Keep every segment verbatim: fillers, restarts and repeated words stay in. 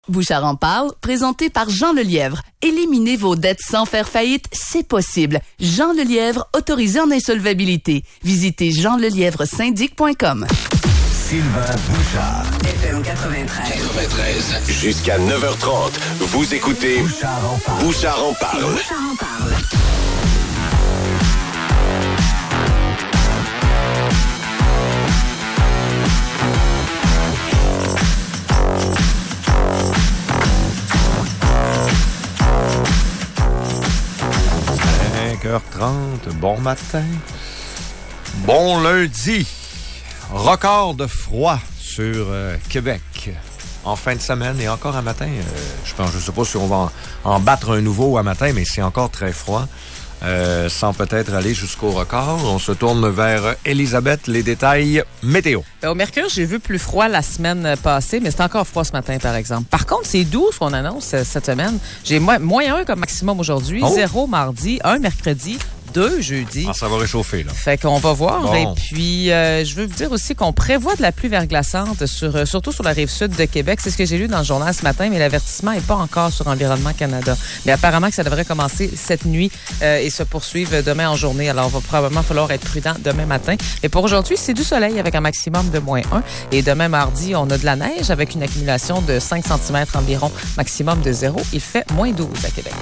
Bouchard en parle, présenté par Jean Lelièvre. Éliminez vos dettes sans faire faillite, c'est possible. Jean Lelièvre, autorisé en insolvabilité. Visitez jean lelièvre syndic point com. Sylvain Bouchard. F M quatre-vingt-treize. quatre-vingt-treize. Jusqu'à neuf heures trente, vous écoutez Bouchard en parle. Bouchard en parle. Bouchard en parle. cinq heures trente, bon matin. Bon lundi. Record de froid sur euh, Québec en fin de semaine et encore un matin. Euh, je pense, je sais pas si on va en, en battre un nouveau à matin, mais c'est encore très froid. Euh, sans peut-être aller jusqu'au record. On se tourne vers Elisabeth, les détails météo. Au Mercure, j'ai vu plus froid la semaine passée, mais c'est encore froid ce matin, par exemple. Par contre, c'est doux ce qu'on annonce cette semaine. J'ai moins, moins un comme maximum aujourd'hui, oh. zéro mardi, un mercredi, deux jeudi. Ah, ça va réchauffer, là. Fait qu'on va voir. Bon. Et puis, euh, je veux vous dire aussi qu'on prévoit de la pluie verglaçante, sur, euh, surtout sur la rive sud de Québec. C'est ce que j'ai lu dans le journal ce matin, mais l'avertissement n'est pas encore sur Environnement Canada. Mais apparemment que ça devrait commencer cette nuit euh, et se poursuivre demain en journée. Alors, il va probablement falloir être prudent demain matin. Mais pour aujourd'hui, c'est du soleil avec un maximum de moins un. Et demain mardi, on a de la neige avec une accumulation de cinq centimètres environ, maximum de zéro. Il fait moins douze à Québec.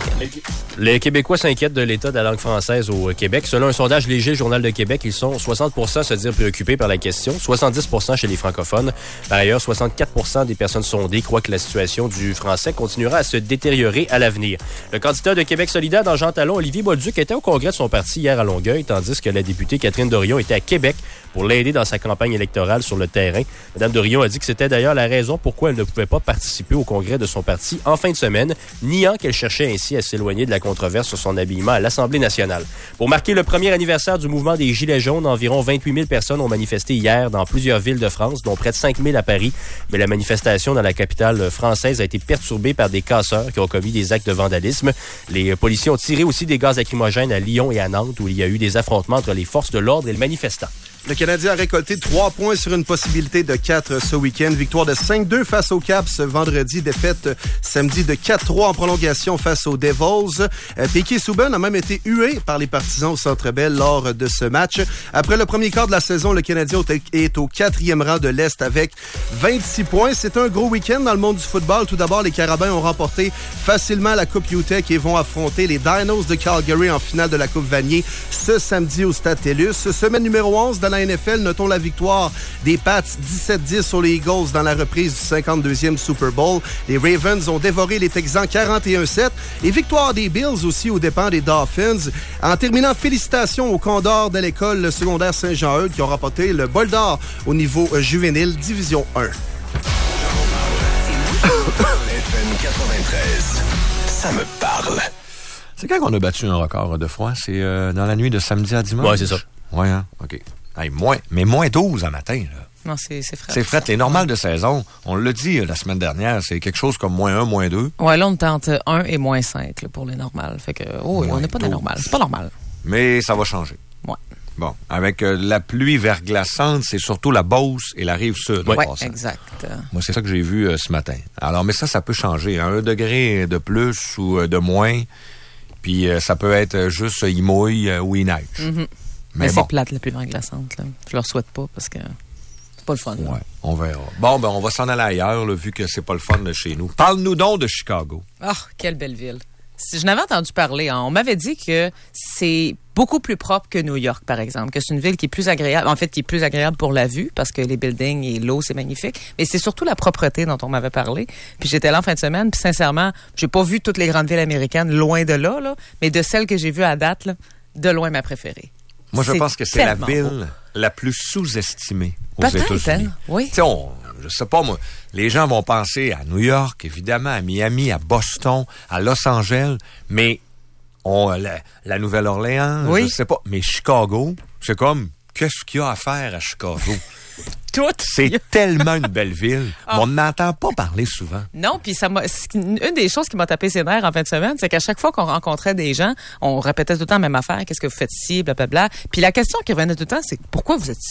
Les Québécois s'inquiètent de l'état de la langue française au Québec. Selon un sondage léger Journal de Québec, ils sont soixante pour cent à se dire préoccupés par la question, soixante-dix pour cent chez les francophones. Par ailleurs, soixante-quatre pour cent des personnes sondées croient que la situation du français continuera à se détériorer à l'avenir. Le candidat de Québec solidaire dans Jean Talon, Olivier Bolduc, était au congrès de son parti hier à Longueuil, tandis que la députée Catherine Dorion était à Québec pour l'aider dans sa campagne électorale sur le terrain. Madame Dorion a dit que c'était d'ailleurs la raison pourquoi elle ne pouvait pas participer au congrès de son parti en fin de semaine, niant qu'elle cherchait ainsi à s'éloigner de la controverse sur son habillement à l'Assemblée nationale. Pour marquer le premier anniversaire du mouvement des Gilets jaunes, environ vingt-huit mille personnes ont manifesté hier dans plusieurs villes de France, dont près de cinq mille à Paris. Mais la manifestation dans la capitale française a été perturbée par des casseurs qui ont commis des actes de vandalisme. Les policiers ont tiré aussi des gaz lacrymogènes à Lyon et à Nantes, où il y a eu des affrontements entre les forces de l'ordre et le manifestant. Le Canadien a récolté trois points sur une possibilité de quatre ce week-end. Victoire de cinq deux face aux Caps vendredi. Défaite samedi de quatre trois en prolongation face aux Devils. Piquet Souben a même été hué par les partisans au Centre Bell lors de ce match. Après le premier quart de la saison, le Canadien est au quatrième rang de l'Est avec vingt-six points. C'est un gros week-end dans le monde du football. Tout d'abord, les Carabins ont remporté facilement la Coupe UTEC et vont affronter les Dinos de Calgary en finale de la Coupe Vanier ce samedi au Stade TELUS. Semaine numéro onze dans la N F L, notons la victoire des Pats dix-sept dix sur les Eagles dans la reprise du cinquante-deuxième Super Bowl. Les Ravens ont dévoré les Texans quarante et un sept et victoire des Bills aussi aux dépens des Dolphins. En terminant, félicitations aux Condors de l'école secondaire Saint-Jean-Eudes qui ont remporté le bol d'or au niveau juvénile Division un. F M quatre-vingt-treize, ça me parle. C'est quand on a battu un record de froid? C'est euh, dans la nuit de samedi à dimanche? Oui, c'est ça. Oui, hein? OK. Hey, moins, mais moins douze à matin, là. Non, c'est, c'est frais. C'est frais. Les normales de saison, on l'a dit la semaine dernière, c'est quelque chose comme moins un, moins deux. Ouais, là, on tente un et moins cinq là, pour les normales. Fait que, oh, on n'est pas des normales. C'est pas normal. Mais ça va changer. Ouais. Bon, avec euh, la pluie verglaçante, c'est surtout la Beauce et la Rive-Sud. Oui, ouais, exact. Moi, c'est ça que j'ai vu euh, ce matin. Alors, mais ça, ça peut changer. Hein, un degré de plus ou euh, de moins, puis euh, ça peut être juste euh, il mouille euh, ou il neige. Mm-hmm. Mais, mais bon. C'est plate, la pluie verglaçante. Là. Je leur souhaite pas parce que c'est pas le fun. Ouais, on verra. Bon, ben on va s'en aller ailleurs, là, vu que c'est pas le fun de chez nous. Parle-nous donc de Chicago. Ah, oh, quelle belle ville. Si je n'avais entendu parler, hein, on m'avait dit que c'est beaucoup plus propre que New York, par exemple, que c'est une ville qui est plus agréable, en fait, qui est plus agréable pour la vue, parce que les buildings et l'eau, c'est magnifique, mais c'est surtout la propreté dont on m'avait parlé. Puis j'étais là en fin de semaine, puis sincèrement, j'ai pas vu toutes les grandes villes américaines, loin de là, là, mais de celles que j'ai vues à date, là, de loin ma préférée. Moi, je c'est pense que c'est la ville beau. La plus sous-estimée aux Peut-être, États-Unis. Hein? Oui. Tu sais, on, je sais pas, moi, les gens vont penser à New York, évidemment, à Miami, à Boston, à Los Angeles, mais on, la, la Nouvelle-Orléans, oui. je sais pas, mais Chicago, c'est comme, qu'est-ce qu'il y a à faire à Chicago? Tout. C'est tellement une belle ville. Oh. On n'entend pas parler souvent. Non, puis ça m'a. Une des choses qui m'a tapé ses nerfs en fin de semaine, c'est qu'à chaque fois qu'on rencontrait des gens, on répétait tout le temps la même affaire. Qu'est-ce que vous faites ici, blablabla. Puis la question qui revenait tout le temps, c'est pourquoi vous êtes ici?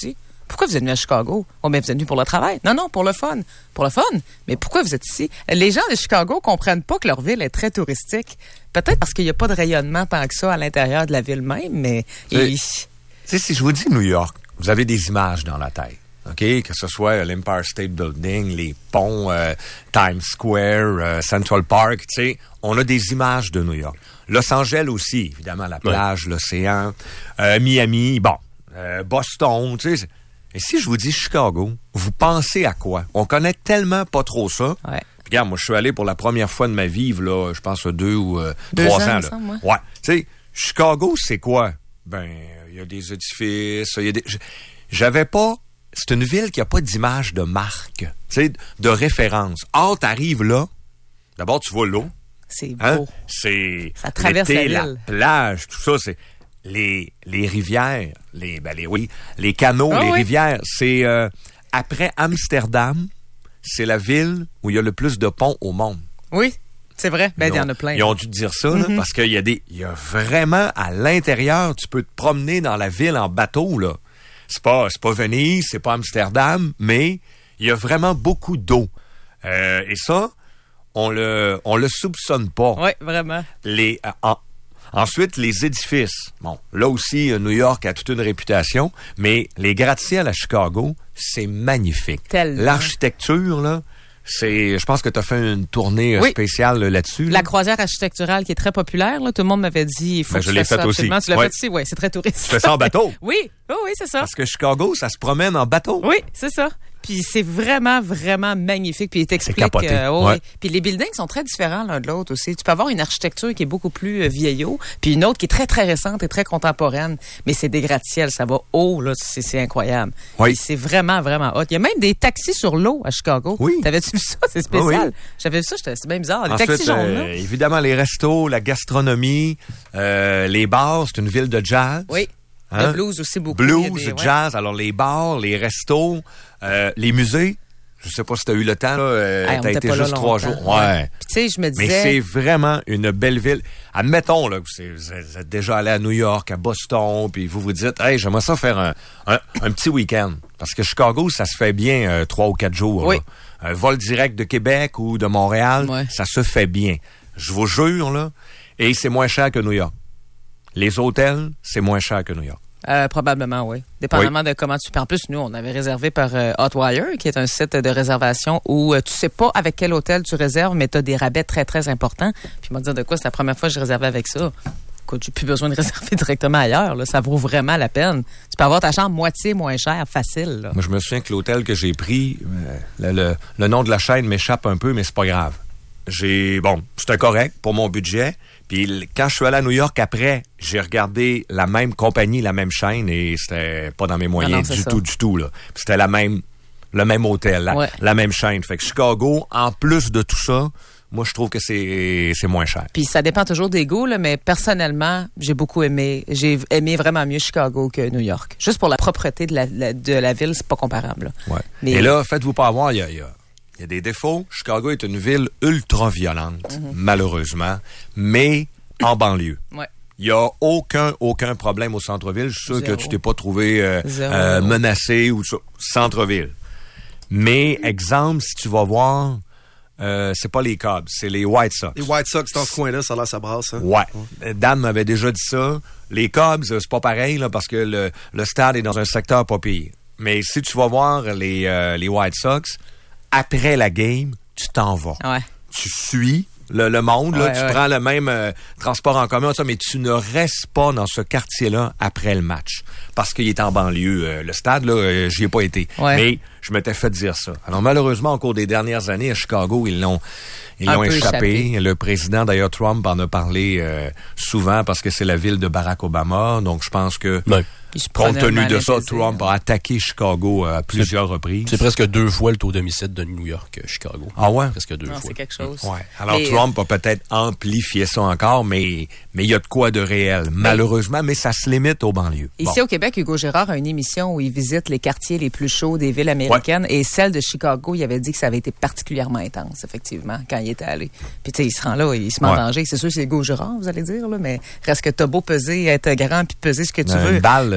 Pourquoi vous êtes venu à Chicago? Oh, mais vous êtes venu pour le travail. Non, non, pour le fun. Pour le fun. Mais pourquoi vous êtes ici? Les gens de Chicago comprennent pas que leur ville est très touristique. Peut-être parce qu'il n'y a pas de rayonnement tant que ça à l'intérieur de la ville même, mais... Tu sais, si je vous dis New York, vous avez des images dans la tête. OK? Que ce soit l'Empire State Building, les ponts, euh, Times Square, euh, Central Park, tu sais, on a des images de New York. Los Angeles aussi, évidemment, la plage, ouais. l'océan, euh, Miami, bon, euh, Boston, tu sais. Et si je vous dis Chicago, vous pensez à quoi? On connaît tellement pas trop ça. Ouais. Puis, regarde, moi, je suis allé pour la première fois de ma vie, là, je pense, deux ou euh, deux trois ans, ans. Là. Semble, ouais. ouais. Tu sais, Chicago, c'est quoi? Ben, il y a des édifices, il y a des... J'avais pas... C'est une ville qui a pas d'image de marque, tu sais, de référence. Or, t'arrives là, d'abord, tu vois l'eau. C'est beau. Hein? C'est... Ça traverse l'été, la ville. La plage, tout ça, c'est... Les, les rivières, les, ben les, oui, les canaux, ah, les oui. rivières, c'est... Euh, après Amsterdam, c'est la ville où il y a le plus de ponts au monde. Oui, c'est vrai. Ben, il y en a plein. Ils ont dû dire ça, là, mm-hmm. parce qu'il y a des... Il y a vraiment, à l'intérieur, tu peux te promener dans la ville en bateau, là. C'est pas, c'est pas Venise, c'est pas Amsterdam, mais il y a vraiment beaucoup d'eau. Euh, et ça, on le, on le soupçonne pas. Oui, vraiment. Les, euh, en, ensuite, les édifices. Bon, là aussi, New York a toute une réputation, mais les gratte-ciels à Chicago, c'est magnifique. Tellement. L'architecture, là, c'est, je pense que tu as fait une tournée oui. spéciale là-dessus. Là. La croisière architecturale qui est très populaire, là, tout le monde m'avait dit, il faut ben, que je tu l'ai fasses fait ça aussi. absolument. Tu l'as ouais. fait aussi, oui, c'est très touriste. Tu fais ça en bateau? Oui, oh, oui, c'est ça. Parce que Chicago, ça se promène en bateau. Oui, c'est ça. Puis c'est vraiment, vraiment magnifique. Puis il t'explique... C'est capoté. Euh, oh, ouais. oui. Puis les buildings sont très différents l'un de l'autre aussi. Tu peux avoir une architecture qui est beaucoup plus euh, vieillot, puis une autre qui est très, très récente et très contemporaine. Mais c'est des gratte-ciels, ça va haut, là, c'est, c'est incroyable. Oui. Puis c'est vraiment, vraiment hot. Il y a même des taxis sur l'eau à Chicago. Oui. T'avais-tu vu ça? C'est spécial. Oui. J'avais vu ça, j'étais, c'est bien bizarre. Les Ensuite, taxis jaunes, euh, là. évidemment, les restos, la gastronomie, euh, les bars, c'est une ville de jazz. Oui. Hein? Le blues aussi beaucoup. Blues, des, ouais. jazz, alors les bars, les restos, euh, les musées. Je sais pas si tu as eu le temps, là. Euh, hey, t'as été juste trois jours. Ouais. Puis, tu sais, je me disais. Mais c'est vraiment une belle ville. Admettons, là, que c'est, vous êtes déjà allé à New York, à Boston, puis vous vous dites, hey, j'aimerais ça faire un, un, un petit week-end. Parce que Chicago, ça se fait bien euh, trois ou quatre jours. Oui. Là. Un vol direct de Québec ou de Montréal, ouais. ça se fait bien. Je vous jure, là. Et c'est moins cher que New York. Les hôtels, c'est moins cher que New York. Euh, probablement, oui. Dépendamment oui. de comment tu... En plus, nous, on avait réservé par euh, Hotwire, qui est un site de réservation où euh, tu sais pas avec quel hôtel tu réserves, mais tu as des rabais très, très importants. Puis, moi, dire de quoi, c'est la première fois que je réservais avec ça. Écoute, j'ai plus besoin de réserver directement ailleurs. Là. Ça vaut vraiment la peine. Tu peux avoir ta chambre moitié moins chère, facile. Là. Moi, je me souviens que l'hôtel que j'ai pris, euh, le, le, le nom de la chaîne m'échappe un peu, mais c'est pas grave. J'ai... Bon, c'était correct pour mon budget. Puis quand je suis allé à New York après, j'ai regardé la même compagnie, la même chaîne, et c'était pas dans mes moyens non, non, du ça. tout, du tout. Là. Puis c'était la même, le même hôtel, la, ouais. la même chaîne. Fait que Chicago, en plus de tout ça, moi, je trouve que c'est, c'est moins cher. Puis ça dépend toujours des goûts, là, mais personnellement, j'ai beaucoup aimé. J'ai aimé vraiment mieux Chicago que New York. Juste pour la propreté de la, la, de la ville, c'est pas comparable. Là. Ouais. Mais... Et là, faites-vous pas avoir, il y a... Y a Il y a des défauts. Chicago est une ville ultra violente, mm-hmm. malheureusement, mais en banlieue. Ouais. Il n'y a aucun, aucun problème au centre-ville. Je suis sûr Zéro. que tu t'es pas trouvé euh, euh, menacé ou ça. Centre-ville. Mais, exemple, si tu vas voir, euh, c'est pas les Cubs, c'est les White Sox. Les White Sox, dans ce coin-là, ça a l'air ça brasse. Hein? Ouais. ouais. Dan m'avait déjà dit ça. Les Cubs, c'est pas pareil, là, parce que le, le stade est dans un secteur pas pire. Mais si tu vas voir les, euh, les White Sox, après la game, tu t'en vas. Ouais. Tu suis le, le monde, là, ouais, tu ouais. prends le même euh, transport en commun, ça, mais tu ne restes pas dans ce quartier-là après le match. Parce qu'il est en banlieue. Euh, le stade, là, euh, j'y ai pas été. Ouais. Mais je m'étais fait dire ça. Alors, malheureusement, au cours des dernières années, à Chicago, ils l'ont ils l'ont échappé. échappé. Le président, d'ailleurs, Trump, en a parlé euh, souvent parce que c'est la ville de Barack Obama. Donc, je pense que... Ouais. Compte tenu de ça, Trump a attaqué Chicago à plusieurs c'est, reprises. C'est presque deux fois le taux d'homicide de New York, Chicago. Ah ouais? Presque deux non, fois. C'est quelque chose. Ouais. Alors, mais, Trump a peut-être amplifié ça encore, mais mais il y a de quoi de réel, mais, malheureusement, mais ça se limite aux banlieues. Ici, bon. Au Québec, Hugo Gérard a une émission où il visite les quartiers les plus chauds des villes américaines, ouais. Et celle de Chicago, il avait dit que ça avait été particulièrement intense, effectivement, quand il était allé. Puis, tu sais, il se rend là, il se met ouais. en danger. C'est sûr, c'est Hugo Gérard, vous allez dire, là, mais reste que t'as beau peser, être grand, puis peser ce que tu une veux. Balle,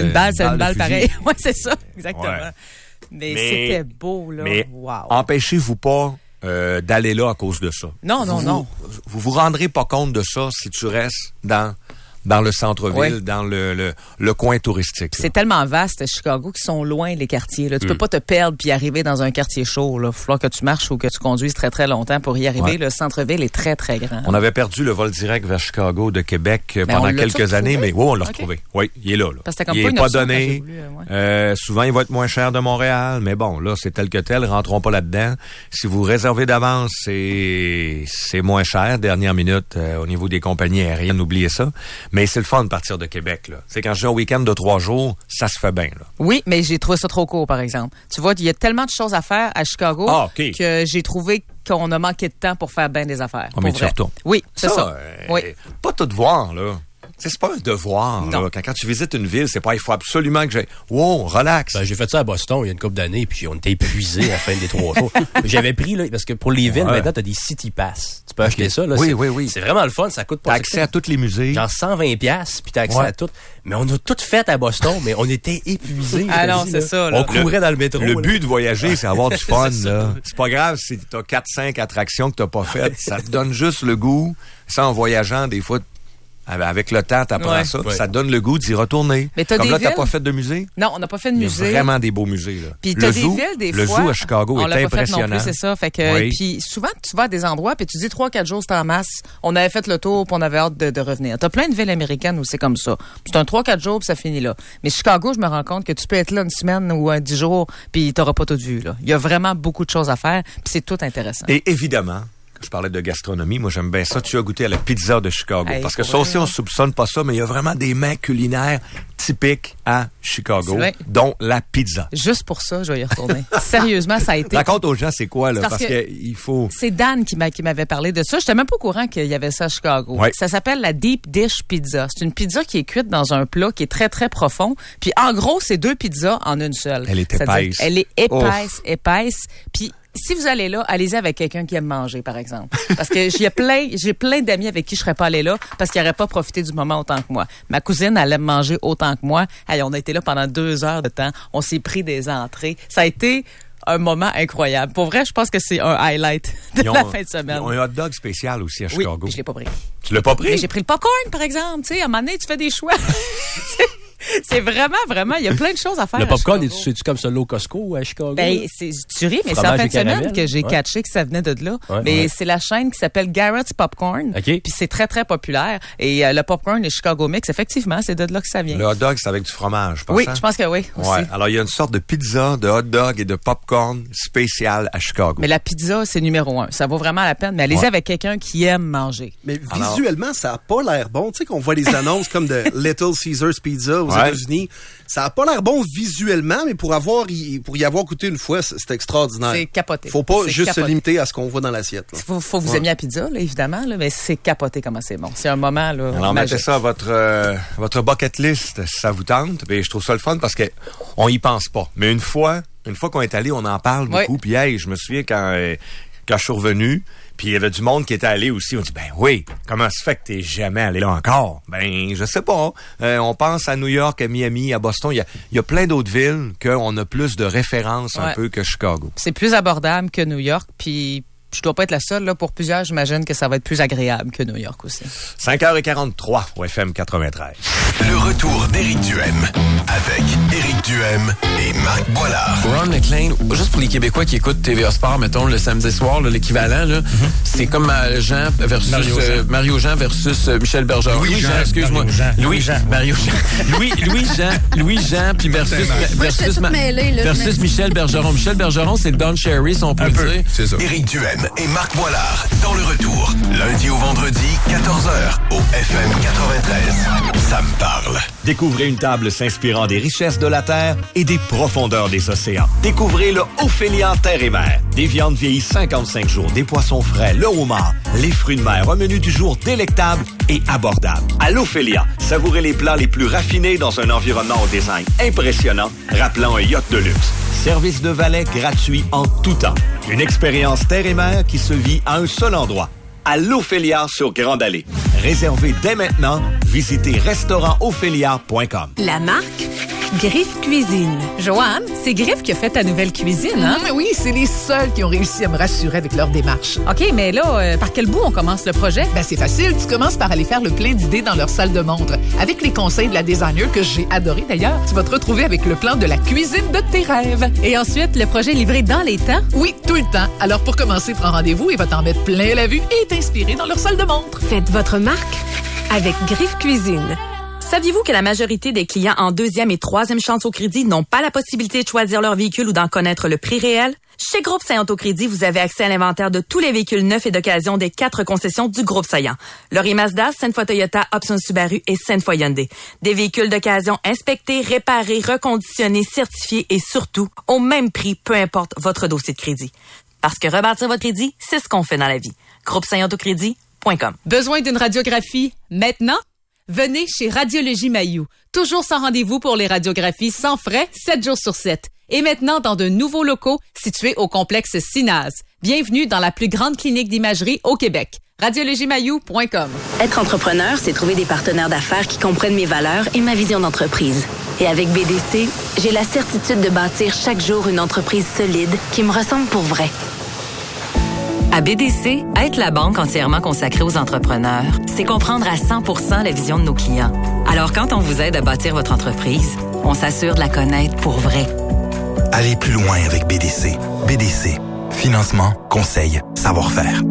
Euh, une balle, c'est une balle de pareille. fusil. Oui, c'est ça, exactement. Ouais. Mais, Mais- c'était beau, là. Mais wow. empêchez-vous pas euh, d'aller là à cause de ça. Non, non, vous, non. Vous vous rendrez pas compte de ça si tu restes dans dans le centre-ville, Ouais. dans le, le, le coin touristique. C'est tellement vaste, Chicago, qu'ils sont loin, les quartiers. Là. Tu peux pas te perdre puis arriver dans un quartier chaud. Il va falloir que tu marches ou que tu conduises très, très longtemps pour y arriver. Ouais. Le centre-ville est très, très grand. On avait perdu le vol direct vers Chicago de Québec euh, Mais pendant on l'a-tu quelques années, mais retrouvé? oui, on l'a Ok. retrouvé. Oui, il est là. là. Parce que c'était comme il pas est une pas option quand j'ai donné. voulu, euh, ouais. Euh, souvent, il va être moins cher de Montréal, mais bon, là, c'est tel que tel. Rentrons pas là-dedans. Si vous réservez d'avance, c'est c'est moins cher. Dernière minute, euh, au niveau des compagnies aériennes, oubliez ça. Mais c'est le fun de partir de Québec. Là. C'est quand je dis un week-end de trois jours, ça se fait bien. Là. Oui, mais j'ai trouvé ça trop court, par exemple. Tu vois, il y a tellement de choses à faire à Chicago Ah, OK. que j'ai trouvé qu'on a manqué de temps pour faire bien des affaires. Ah, mais pour tu vrai. retournes. Oui, c'est ça. euh, Oui. Pas tout voir, là. Tu sais, c'est pas un devoir. Non. Là. Quand, quand tu visites une ville, c'est pas il faut absolument que j'ai. Wow, relax. Ben, j'ai fait ça à Boston il y a une couple d'années, puis on était épuisés à la fin des trois jours. J'avais pris, là, parce que pour les villes, Ouais. maintenant, t'as des City Pass. Tu peux acheter ça, là. Oui, c'est, oui, oui. C'est vraiment le fun, ça coûte pas T'as accès à tous les musées. genre cent vingt piastres, puis t'as accès Ouais. à tout. Mais on a tout fait à Boston, mais on était épuisés. Ah je te non, dis, c'est là. ça, là. On courait dans le métro. Le là. but de voyager, c'est avoir du fun. C'est ça. là. C'est pas grave si t'as quatre cinq attractions que t'as pas faites. Ça te donne juste le goût. Ça, en voyageant, des fois, avec le temps, t'apprends Ouais. ça. Ouais. Ça te donne le goût d'y retourner. Mais t'as Comme des là, t'as villes- pas fait de musée. Non, on n'a pas fait de Il y a musée. vraiment des beaux musées. Là. Puis le t'as des zoo, villes, des le fois. zoo à Chicago on est l'a pas fait impressionnant. non plus, c'est ça. Fait que, Oui. puis souvent, tu vas à des endroits, puis tu dis trois, quatre jours, c'est en masse. On avait fait le tour, puis on avait hâte de, de revenir. T'as plein de villes américaines où c'est comme ça. C'est un trois, quatre jours, puis ça finit là. Mais Chicago, je me rends compte que tu peux être là une semaine ou un dix jours, puis t'auras pas tout vu, là. Il y a vraiment beaucoup de choses à faire, puis c'est tout intéressant. Et évidemment, je parlais de gastronomie, moi j'aime bien ça. Tu as goûté à la pizza de Chicago. Hey, parce que pour ça vrai, aussi, on hein. soupçonne pas ça, mais il y a vraiment des mets culinaires typiques à Chicago, C'est vrai. dont la pizza. Juste pour ça, je vais y retourner. Sérieusement, ça a été... Raconte aux gens c'est quoi, là, C'est parce, parce que, que- il faut... C'est Dan qui m'a- qui m'avait parlé de ça. J'étais même pas au courant qu'il y avait ça à Chicago. Ouais. Ça s'appelle la Deep Dish Pizza. C'est une pizza qui est cuite dans un plat qui est très, très profond. Puis en gros, c'est deux pizzas en une seule. Elle est C'est-à-dire, épaisse. Elle est épaisse, Ouf. épaisse. Puis si vous allez là, allez-y avec quelqu'un qui aime manger, par exemple. Parce que j'ai plein, j'ai plein d'amis avec qui je serais pas allé là parce qu'ils n'auraient pas profité du moment autant que moi. Ma cousine, elle aime manger autant que moi. Hey, on a été là pendant deux heures de temps. On s'est pris des entrées. Ça a été un moment incroyable. Pour vrai, je pense que c'est un highlight de Ils ont- la fin de semaine. Ils ont un hot dog spécial aussi à Oui, Chicago. puis je l'ai pas pris. Tu l'as pas pris? Mais j'ai pris le popcorn, par exemple. Tu sais, à un moment donné, tu fais des choix. C'est vraiment, vraiment, il y a plein de choses à faire. Le à popcorn, Chicago. est- c'est-tu comme ça, l'eau Costco à Chicago? Ben, là? c'est, tu ris, mais c'est en Fromage fin et de semaine caramel. que j'ai Ouais. catché que ça venait de là. Ouais, mais ouais. c'est la chaîne qui s'appelle Garrett's Popcorn. OK. Puis c'est très, très populaire. Et euh, le popcorn, le Chicago Mix, effectivement, c'est de là que ça vient. Le hot dog, c'est avec du fromage, je pense. Oui, hein? je pense que oui, aussi. Ouais. Alors, il y a une sorte de pizza, de hot dog et de popcorn spécial à Chicago. Mais la pizza, c'est numéro un. Ça vaut vraiment la peine. Mais allez-y Ouais. avec quelqu'un qui aime manger. Mais Alors- visuellement, ça a pas l'air bon. Tu sais qu'on voit des annonces comme de Little Caesars Pizza aux Ouais. États-Unis. Ça a pas l'air bon visuellement, mais pour avoir y, pour y avoir goûté une fois, c'est c'est extraordinaire. C'est capoté. Faut pas C'est juste se capoté. limiter à ce qu'on voit dans l'assiette. là. Faut, faut vous Ouais. aimer la pizza, là, évidemment, là, mais c'est capoté comment c'est bon. C'est un moment, là, Alors, magique. mettez ça à votre, euh, votre bucket list, si ça vous tente. Et je trouve ça le fun parce que on y pense pas. Mais une fois, une fois qu'on est allé, on en parle Oui. beaucoup. Puis, hey, je me souviens quand, euh, quand je suis revenu, puis il y avait du monde qui était allé aussi. On dit, ben oui, comment se fait que t'es jamais allé là encore? Ben, je sais pas. Euh, on pense à New York, à Miami, à Boston. Il y a, il y a plein d'autres villes qu'on a plus de références un Ouais. peu que Chicago. C'est plus abordable que New York, puis je dois pas être la seule, là. Pour plusieurs, j'imagine que ça va être plus agréable que New York aussi. cinq heures quarante-trois au F M quatre-vingt-treize. Le retour d'Éric Duhem avec Éric Duhem et Marc Boilard. Ron McLean, juste pour les Québécois qui écoutent T V A Sport, mettons, le samedi soir, là, l'équivalent, là, c'est comme euh, Jean versus Mario euh, Jean. Mario Jean versus euh, Michel Bergeron. Louis Jean, excuse-moi. Mario Jean. Louis Louis Jean. Mario Jean. Louis, Louis Jean, Louis Jean, puis versus, versus, toute Ma- mêlée, là, je versus me- Michel Bergeron. Michel Bergeron, c'est le Don Cherry, si on peut Un le peu, dire. c'est ça. Éric Duhem et Marc Boilard dans le retour. Lundi au vendredi, quatorze heures au F M quatre-vingt-treize. Ça me parle. Découvrez une table s'inspirant des richesses de la terre et des profondeurs des océans. Découvrez le Ophélia Terre et Mer. Des viandes vieillies cinquante-cinq jours, des poissons frais, le homard, les fruits de mer, un menu du jour délectable et abordable. À l'Ophélia, savourez les plats les plus raffinés dans un environnement au design impressionnant, rappelant un yacht de luxe. Service de valet gratuit en tout temps. Une expérience terre et mer qui se vit à un seul endroit. À l'Ophélia sur Grande Allée. Réservez dès maintenant. Visitez restaurant ophélia point com. La marque Griffe Cuisine. Joanne, c'est Griffe qui a fait ta nouvelle cuisine, hein? Mmh, oui, c'est les seuls qui ont réussi à me rassurer avec leur démarche. OK, mais là, euh, par quel bout on commence le projet? Ben, c'est facile. Tu commences par aller faire le plein d'idées dans leur salle de montre. Avec les conseils de la designer, que j'ai adoré d'ailleurs, tu vas te retrouver avec le plan de la cuisine de tes rêves. Et ensuite, le projet livré dans les temps? Oui, tout le temps. Alors, pour commencer, prends rendez-vous et va t'en mettre plein la vue et t'inspirer dans leur salle de montre. Faites votre marque avec Griffe Cuisine. Saviez-vous que la majorité des clients en deuxième et troisième chance au crédit n'ont pas la possibilité de choisir leur véhicule ou d'en connaître le prix réel? Chez Groupe Saillant Autocrédit, vous avez accès à l'inventaire de tous les véhicules neufs et d'occasion des quatre concessions du Groupe Saillant. Laurier Mazda, Sainte-Foy Toyota, Option Subaru et Sainte-Foy Hyundai. Des véhicules d'occasion inspectés, réparés, reconditionnés, certifiés et surtout au même prix, peu importe votre dossier de crédit. Parce que rebâtir votre crédit, c'est ce qu'on fait dans la vie. Groupe Saillant Autocrédit point com. Besoin d'une radiographie maintenant? Venez chez Radiologie Mailloux. Toujours sans rendez-vous pour les radiographies sans frais, sept jours sur sept. Et maintenant, dans de nouveaux locaux situés au complexe Sinaz. Bienvenue dans la plus grande clinique d'imagerie au Québec. radiologie mailloux point com. Être entrepreneur, c'est trouver des partenaires d'affaires qui comprennent mes valeurs et ma vision d'entreprise. Et avec B D C, j'ai la certitude de bâtir chaque jour une entreprise solide qui me ressemble pour vrai. À B D C, être la banque entièrement consacrée aux entrepreneurs, c'est comprendre à cent pour cent la vision de nos clients. Alors quand on vous aide à bâtir votre entreprise, on s'assure de la connaître pour vrai. Allez plus loin avec B D C. B D C. Financement, conseil, savoir-faire.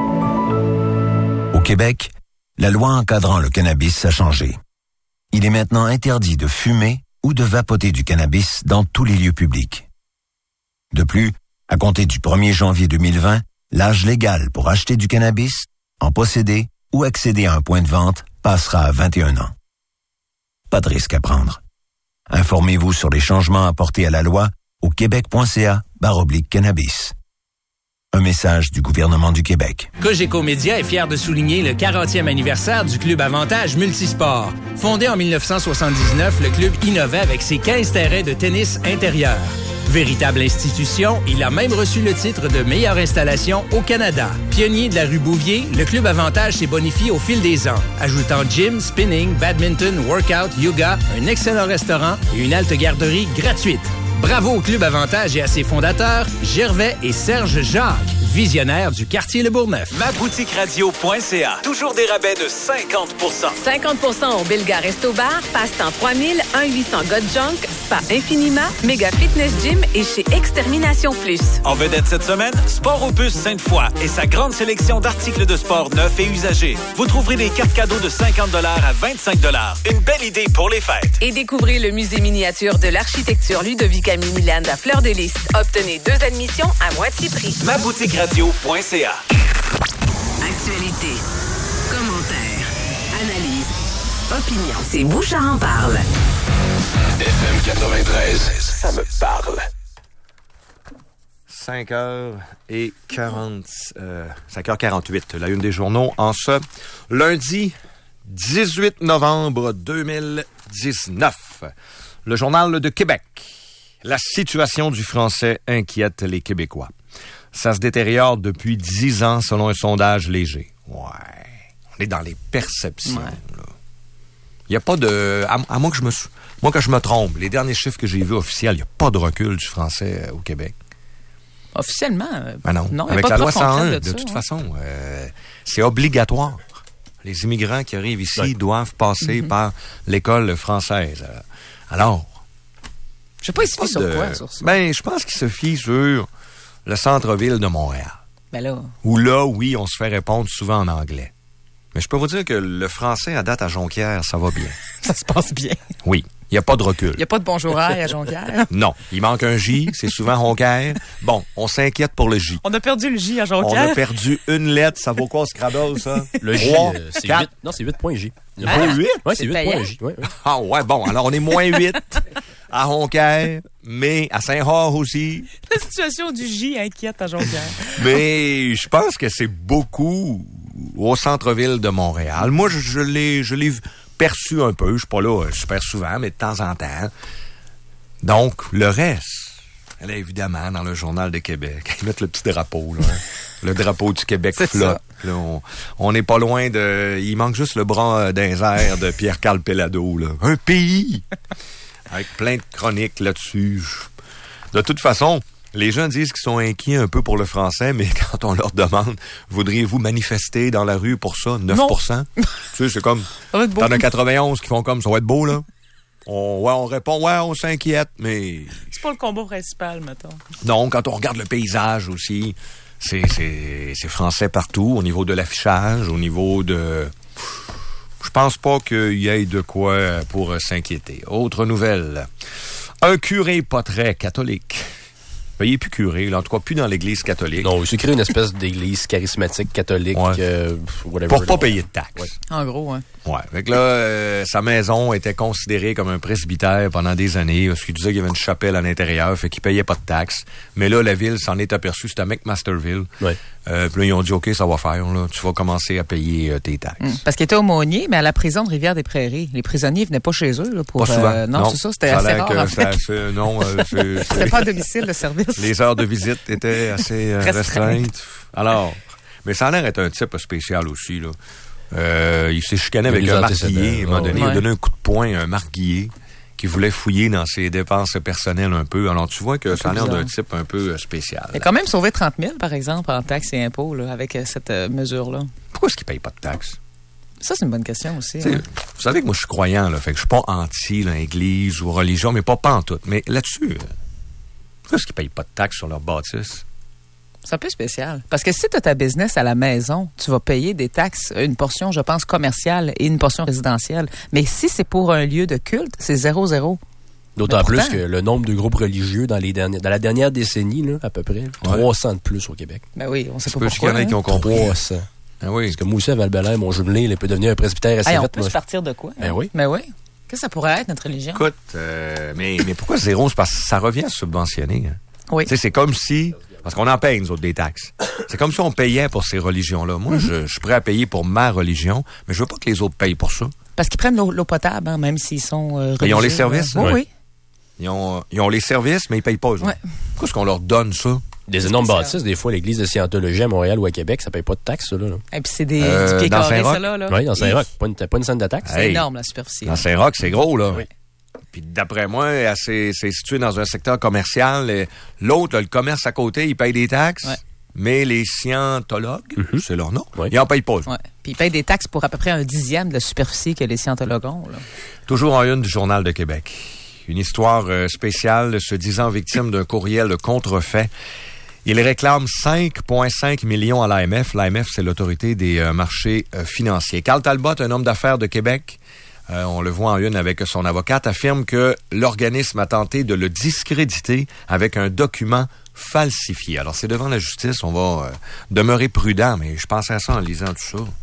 Au Québec, la loi encadrant le cannabis a changé. Il est maintenant interdit de fumer ou de vapoter du cannabis dans tous les lieux publics. De plus, à compter du premier janvier deux mille vingt, l'âge légal pour acheter du cannabis, en posséder ou accéder à un point de vente passera à vingt et un ans. Pas de risque à prendre. Informez-vous sur les changements apportés à la loi au québec.ca barre oblique cannabis. Un message du gouvernement du Québec. Cogeco Média est fier de souligner le quarantième anniversaire du Club Avantage Multisport. Fondé en dix-neuf cent soixante-dix-neuf, le club innovait avec ses quinze terrains de tennis intérieur. Véritable institution, il a même reçu le titre de meilleure installation au Canada. Pionnier de la rue Bouvier, le Club Avantage s'est bonifié au fil des ans, ajoutant gym, spinning, badminton, workout, yoga, un excellent restaurant et une halte garderie gratuite. Bravo au Club Avantage et à ses fondateurs, Gervais et Serge Jacques, visionnaires du quartier Le Bourgneuf. ma boutique radio point c a. Toujours des rabais de cinquante pour cent. cinquante pour cent au Bilga Resto Bar, Passe-temps trois mille, un huit cents God Junk, Spa Infinima, Méga Fitness Gym et chez Extermination Plus. En vedette cette semaine, Sport Opus Sainte-Foy et sa grande sélection d'articles de sport neufs et usagés. Vous trouverez des cartes cadeaux de cinquante dollars à vingt-cinq dollars. Une belle idée pour les fêtes. Et découvrez le musée miniature de l'architecture Ludovica Miniland à Fleur-de-Lys. Obtenez deux admissions à moitié prix. ma boutique radio point c a. Actualité, commentaires, analyse, opinion. C'est Bouchard en parle. F M quatre-vingt-treize, ça me parle. cinq heures quarante, euh, cinq heures quarante-huit, la une des journaux en ce lundi dix-huit novembre deux mille dix-neuf. Le Journal de Québec. La situation du français inquiète les Québécois. Ça se détériore depuis dix ans selon un sondage léger. Ouais, on est dans les perceptions. Ouais. Il n'y a pas de... À, à moins que je me... Moi, que je me trompe, les derniers chiffres que j'ai vus officiels, il n'y a pas de recul du français euh, au Québec. Officiellement? Ben non. non Avec la loi cent un, de, de ça, toute ouais. façon, euh, c'est obligatoire. Les immigrants qui arrivent ici ouais. doivent passer mm-hmm. par l'école française. Alors... Je sais pas, il se fie sur de... quoi, sur ça? Ben, je pense qu'il se fie sur le centre-ville de Montréal. Ben là... Où là, oui, on se fait répondre souvent en anglais. Mais je peux vous dire que le français, à date, à Jonquière, ça va bien. Ça se passe bien. Oui. Il n'y a pas de recul. Il n'y a pas de bonjour à Jonquière. Non. Il manque un J, c'est souvent Jonquière. Bon, on s'inquiète pour le J. On a perdu le J à Jonquière. On a perdu une lettre. Ça vaut quoi au Scrabble, ça? Le J, euh, c'est huit. Non, c'est huit points J. Ah, huit? Oui, c'est huit points J. Ouais, ouais. Ah ouais, bon. Alors, on est moins huit à Jonquière, mais à Saint-Roch aussi. La situation du J inquiète à Jonquière. Mais je pense que c'est beaucoup au centre-ville de Montréal. Moi, je, je l'ai... Je l'ai perçu un peu, je suis pas là super souvent, mais de temps en temps. Donc, le reste, elle est évidemment dans le Journal de Québec. Ils mettent le petit drapeau, là. Le drapeau du Québec flotte. Là, on, on n'est pas loin de... Il manque juste le bras d'un air de Pierre-Carl Pellado, là. Un pays! Avec plein de chroniques là-dessus. De toute façon, les gens disent qu'ils sont inquiets un peu pour le français, mais quand on leur demande, voudriez-vous manifester dans la rue pour ça? neuf pour cent? Tu sais, c'est comme, t'en as quatre-vingt-onze qui font comme, ça va être beau, là. On, ouais, on répond, ouais, on s'inquiète, mais... C'est pas le combat principal, mettons. Non, quand on regarde le paysage aussi, c'est, c'est, c'est français partout, au niveau de l'affichage, au niveau de... Je pense pas qu'il y ait de quoi pour s'inquiéter. Autre nouvelle. Un curé pas très catholique. Ben, il est plus curé, là, en tout cas plus dans l'église catholique. Non, il s'est créé une espèce d'église charismatique catholique, ouais. euh, whatever. Pour pas payer de taxes. Ouais. En gros, hein. Ouais. Fait que là, euh, sa maison était considérée comme un presbytère pendant des années, parce qu'il disait qu'il y avait une chapelle à l'intérieur, fait qu'il payait pas de taxes. Mais là, la ville s'en est aperçue, c'était à McMasterville. Ouais. Euh, puis là, ils ont dit, OK, ça va faire, là. Tu vas commencer à payer euh, tes taxes. Mmh. Parce qu'il était aumônier, mais à la prison de Rivière-des-Prairies. Les prisonniers venaient pas chez eux, là, pour... Pas souvent. Euh, non, non, c'est ça, c'était ça assez rare, que en fait. ça, c'est, non, euh, c'est... C'était pas à domicile, le service. Les heures de visite étaient assez euh, restreintes. Alors, mais ça a l'air d'être un type spécial aussi, là. Euh, il s'est chicané avec un marguillier. À un moment donné, ouais. Il a donné un coup de poing à un marguillier qui voulait fouiller dans ses dépenses personnelles un peu. Alors, tu vois que ça a l'air d'un type un peu spécial. Il a quand même sauvé trente mille, par exemple, en taxes et impôts, là, avec euh, cette euh, mesure-là. Pourquoi est-ce qu'il ne paye pas de taxes? Ça, c'est une bonne question aussi. Hein. Vous savez que moi, je suis croyant, là. Fait que je suis pas anti, là, église ou religion, mais pas pantoute. Mais là-dessus, euh, pourquoi est-ce qu'ils ne payent pas de taxes sur leur bâtisse? C'est un peu spécial. Parce que si tu as ta business à la maison, tu vas payer des taxes, une portion, je pense, commerciale et une portion résidentielle. Mais si c'est pour un lieu de culte, c'est zéro zéro. D'autant pourtant, plus que le nombre de groupes religieux dans les dernières, dans la dernière décennie, là, à peu près, ouais. trois cents de plus au Québec. Ben oui, on sait pas pourquoi. pourquoi. Il y en a qui ont compris. trois cents. Ah oui. Parce que moi aussi, à Val-Bélair, mon jumelé, il peut devenir un presbytère assez hey, vite. On peut moi, se partir de quoi? Ben oui. Ben oui. Qu'est-ce que ça pourrait être, notre religion? Écoute, euh, mais, mais pourquoi zéro? C'est parce que ça revient à subventionner. Hein. Oui. Tu sais, c'est comme si... Parce qu'on en paye, nous autres, des taxes. C'est comme si on payait pour ces religions-là. Moi, mm-hmm. je, je suis prêt à payer pour ma religion, mais je veux pas que les autres payent pour ça. Parce qu'ils prennent l'eau, l'eau potable, hein, même s'ils sont euh, religieux. Ils ont les services. Oui, ouais. oui. Ils ont, ils ont les services, mais ils payent pas. Eux. Ouais. Pourquoi est-ce qu'on leur donne ça? Des énormes bâtisses, des fois, l'église de Scientologie à Montréal ou à Québec, ça paye pas de taxes, ça, là. Et puis c'est des, euh, du pied dans carré, Saint-Roch? ça, là. là. Oui, dans Saint-Roch. Pas une, pas une scène de taxes. C'est hey, énorme, la superficie. Dans Saint-Roch, c'est gros, là. Oui. Puis d'après moi, c'est, c'est situé dans un secteur commercial. Et l'autre, le commerce à côté, il paye des taxes. Ouais. Mais les scientologues, mm-hmm. c'est leur nom, oui. ils n'en payent pas. Ouais. Puis ils payent des taxes pour à peu près un dixième de la superficie que les scientologues ont. Là. Toujours en une du Journal de Québec. Une histoire euh, spéciale se disant victime d'un courriel contrefait. Il réclame cinq virgule cinq millions à l'A M F. L'A M F, c'est l'autorité des euh, marchés euh, financiers. Carl Talbot, un homme d'affaires de Québec, euh, on le voit en une avec son avocate, affirme que l'organisme a tenté de le discréditer avec un document falsifié. Alors, c'est devant la justice, on va euh, demeurer prudent, mais je pensais à ça en lisant tout ça.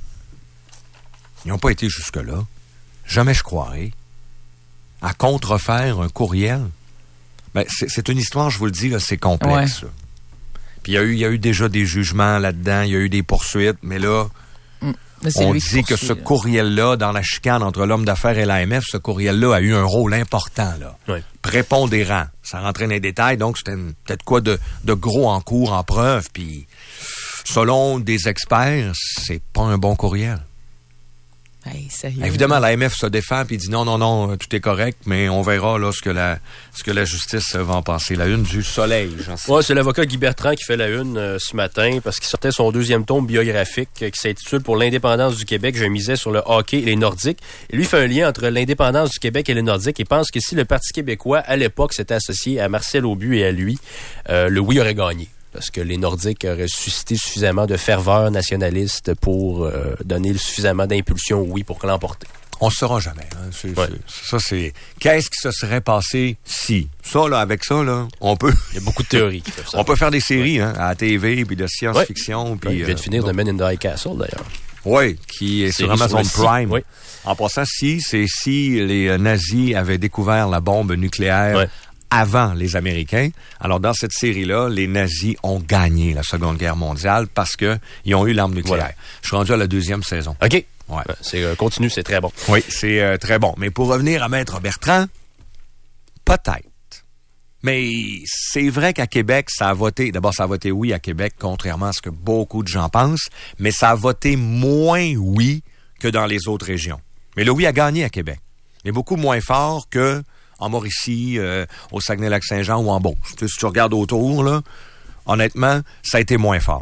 Ils n'ont pas été jusque-là. Jamais je croirais. À contrefaire un courriel. Ben, c'est, c'est une histoire, je vous le dis, là, c'est complexe. Ouais. Puis il y a eu, il y a eu déjà des jugements là-dedans, il y a eu des poursuites, mais là, mmh. mais on dit que ce courriel-là, dans la chicane entre l'homme d'affaires et l'A M F, ce courriel-là a eu un rôle important, là. Oui. Prépondérant. Ça rentrait dans les détails, donc c'était une, peut-être quoi de, de gros en cours, en preuve, puis selon des experts, c'est pas un bon courriel. Hey, sérieux, évidemment, l'A M F se défend puis dit non, non, non, tout est correct, mais on verra là ce que la ce que la justice va en penser. La une du Soleil, j'en sais. Ouais, c'est l'avocat Guy Bertrand qui fait la une euh, ce matin parce qu'il sortait son deuxième tome biographique euh, qui s'intitule Pour l'indépendance du Québec. Je misais sur le hockey et les Nordiques. Et lui fait un lien entre l'indépendance du Québec et les Nordiques et pense que si le Parti québécois, à l'époque, s'était associé à Marcel Aubu et à lui, euh, le oui aurait gagné. Parce que les Nordiques auraient suscité suffisamment de ferveur nationaliste pour euh, donner suffisamment d'impulsion au oui pour l'emporter. On ne saura jamais. Hein. C'est, ouais. c'est, ça, c'est... Qu'est-ce qui se serait passé si? Ça, là, avec ça, là, on peut... Il y a beaucoup de théories qui peuvent ça. On peut faire des séries, ouais. hein, à la T V, puis de science-fiction. Ouais. Puis, ouais, je viens de finir euh, The Men in the High Castle, d'ailleurs. Oui, qui est sur Amazon Prime. Oui. En passant, si, c'est si les nazis avaient découvert la bombe nucléaire... Ouais. avant les Américains. Alors, dans cette série-là, les nazis ont gagné la Seconde Guerre mondiale parce que ils ont eu l'arme nucléaire. Voilà. Je suis rendu à la deuxième saison. OK. Ouais. C'est euh, continue, c'est très bon. Oui, c'est euh, très bon. Mais pour revenir à Maître Bertrand, peut-être. Mais c'est vrai qu'à Québec, ça a voté... D'abord, ça a voté oui à Québec, contrairement à ce que beaucoup de gens pensent, mais ça a voté moins oui que dans les autres régions. Mais le oui a gagné à Québec. Mais beaucoup moins fort que en Mauricie, euh, au Saguenay-Lac-Saint-Jean ou en Beauce. Tu sais, si tu regardes autour, là, honnêtement, ça a été moins fort.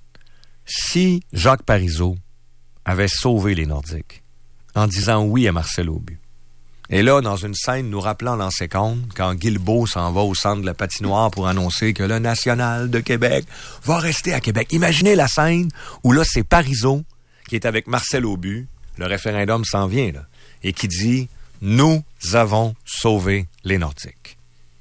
Si Jacques Parizeau avait sauvé les Nordiques en disant oui à Marcel Aubu, et là, dans une scène nous rappelant l'ancien compte, quand Guilbeault s'en va au centre de la patinoire pour annoncer que le National de Québec va rester à Québec. Imaginez la scène où là, c'est Parizeau qui est avec Marcel Aubu, le référendum s'en vient, là, et qui dit « Nous avons sauvé les Nordiques ».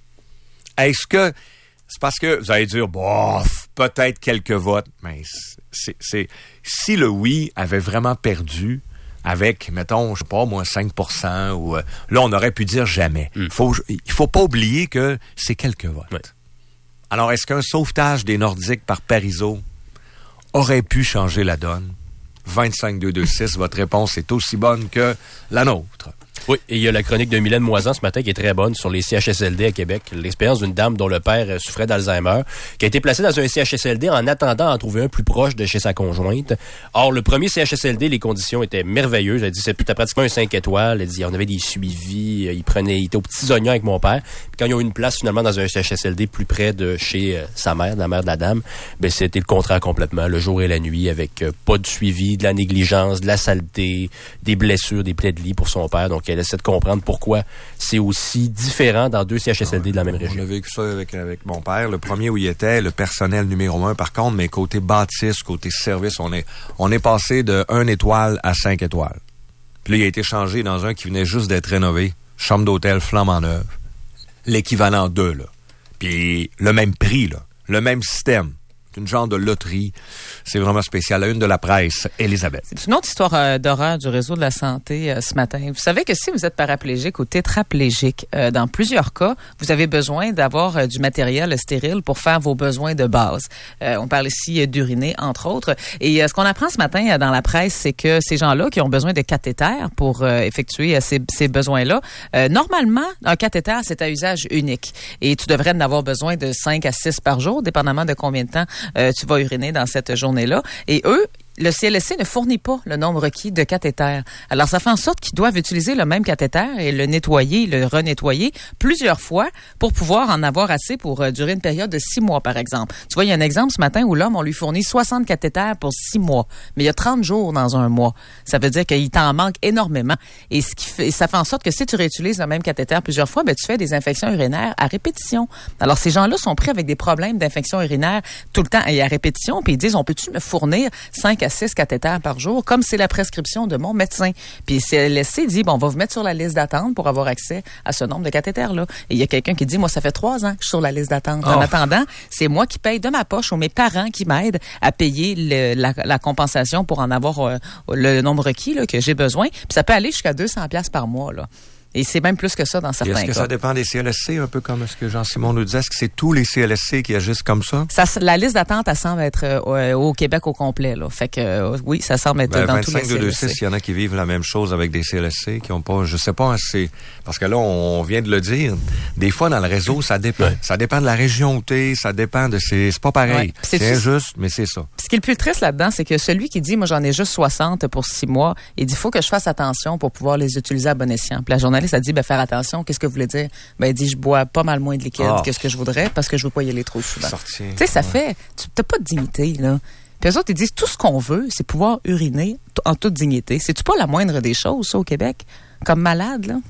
Est-ce que... C'est parce que vous allez dire, bof, peut-être quelques votes, mais c'est, c'est... Si le oui avait vraiment perdu... avec, mettons, je sais pas, moi, cinq pour cent, ou euh, là, on aurait pu dire jamais. Mm. Faut, il faut pas oublier que c'est quelques votes. Ouais. Alors, est-ce qu'un sauvetage des Nordiques par Parizeau aurait pu changer la donne? vingt-cinq deux vingt-six, votre réponse est aussi bonne que la nôtre. Oui, et il y a la chronique de Mylène Moisan ce matin qui est très bonne sur les C H S L D à Québec. L'expérience d'une dame dont le père souffrait d'Alzheimer, qui a été placée dans un C H S L D en attendant d'en trouver un plus proche de chez sa conjointe. Or, le premier C H S L D, les conditions étaient merveilleuses. Elle dit, c'était pratiquement un cinq étoiles. Elle dit, on avait des suivis. Il prenait, il était aux petits oignons avec mon père. Puis quand ils ont eu une place finalement dans un C H S L D plus près de chez euh, sa mère, la mère de la dame, ben c'était le contraire complètement, le jour et la nuit, avec euh, pas de suivi, de la négligence, de la saleté, des blessures, des plaies de lit pour son père. Donc, elle essaie de comprendre pourquoi c'est aussi différent dans deux C H S L D de la même région. On a vécu ça avec, avec mon père. Le premier où il était, le personnel numéro un, par contre, mais côté bâtisse, côté service, on est, on est passé de un étoile à cinq étoiles. Puis là, il a été changé dans un qui venait juste d'être rénové. Chambre d'hôtel flambant neuve. L'équivalent d'eux, là. Puis le même prix, là. Le même système. C'est une genre de loterie. C'est vraiment spécial. La une de la presse, Elisabeth. C'est une autre histoire euh, d'horreur du réseau de la santé euh, ce matin. Vous savez que si vous êtes paraplégique ou tétraplégique, euh, dans plusieurs cas, vous avez besoin d'avoir euh, du matériel stérile pour faire vos besoins de base. Euh, on parle ici euh, d'uriner, entre autres. Et euh, ce qu'on apprend ce matin euh, dans la presse, c'est que ces gens-là qui ont besoin de cathéters pour euh, effectuer euh, ces, ces besoins-là, euh, normalement, un cathéter, c'est à usage unique. Et tu devrais en avoir besoin de cinq à six par jour, dépendamment de combien de temps Euh, tu vas uriner dans cette journée-là. Et eux, le C L S C ne fournit pas le nombre requis de cathéters. Alors, ça fait en sorte qu'ils doivent utiliser le même cathéter et le nettoyer, le renettoyer plusieurs fois pour pouvoir en avoir assez pour euh, durer une période de six mois, par exemple. Tu vois, il y a un exemple ce matin où l'homme, on lui fournit soixante cathéters pour six mois. Mais il y a trente jours dans un mois. Ça veut dire qu'il t'en manque énormément. Et ce qui fait, ça fait en sorte que si tu réutilises le même cathéter plusieurs fois, ben, tu fais des infections urinaires à répétition. Alors, ces gens-là sont pris avec des problèmes d'infections urinaires tout le temps et à répétition. Puis ils disent, on peut-tu me fournir cinq à six cathéters par jour, comme c'est la prescription de mon médecin. Puis C L S C dit, bon, on va vous mettre sur la liste d'attente pour avoir accès à ce nombre de cathéters-là. Et il y a quelqu'un qui dit, moi, ça fait trois ans que je suis sur la liste d'attente. Oh. En attendant, c'est moi qui paye de ma poche ou mes parents qui m'aident à payer le, la, la compensation pour en avoir euh, le nombre requis là, que j'ai besoin. Puis ça peut aller jusqu'à deux cents dollars par mois, là. Et c'est même plus que ça dans certains cas. Est-ce que cas. ça dépend des C L S C, un peu comme ce que Jean-Simon nous disait? Est-ce que c'est tous les C L S C qui agissent comme ça? ça la liste d'attente, elle semble être euh, au Québec au complet. Là. Fait que euh, oui, ça semble être ben, dans tous les C L S C. vingt-cinq deux vingt-six, il y en a qui vivent la même chose avec des C L S C, qui ont pas, je sais pas, c'est... Parce que là, on vient de le dire, des fois, dans le réseau, ça dépend. Ouais. Ça dépend de la région où t'es, ça dépend de... C'est, c'est pas pareil. Ouais. C'est, c'est injuste, mais c'est ça. Ce qui est le plus triste là-dedans, c'est que celui qui dit, moi, j'en ai juste soixante pour six mois, il dit, il faut que je fasse attention pour pouvoir les utiliser à bon escient. Puis la journaliste a dit, ben, faire attention. Qu'est-ce que vous voulez dire? Ben, il dit, je bois pas mal moins de liquide oh. que ce que je voudrais parce que je veux pas y aller trop souvent. Tu sais, ça ouais. fait, tu n'as pas de dignité, là. Puis eux autres, ils disent, tout ce qu'on veut, c'est pouvoir uriner t- en toute dignité. C'est-tu pas la moindre des choses, ça, au Québec? Comme malade, là?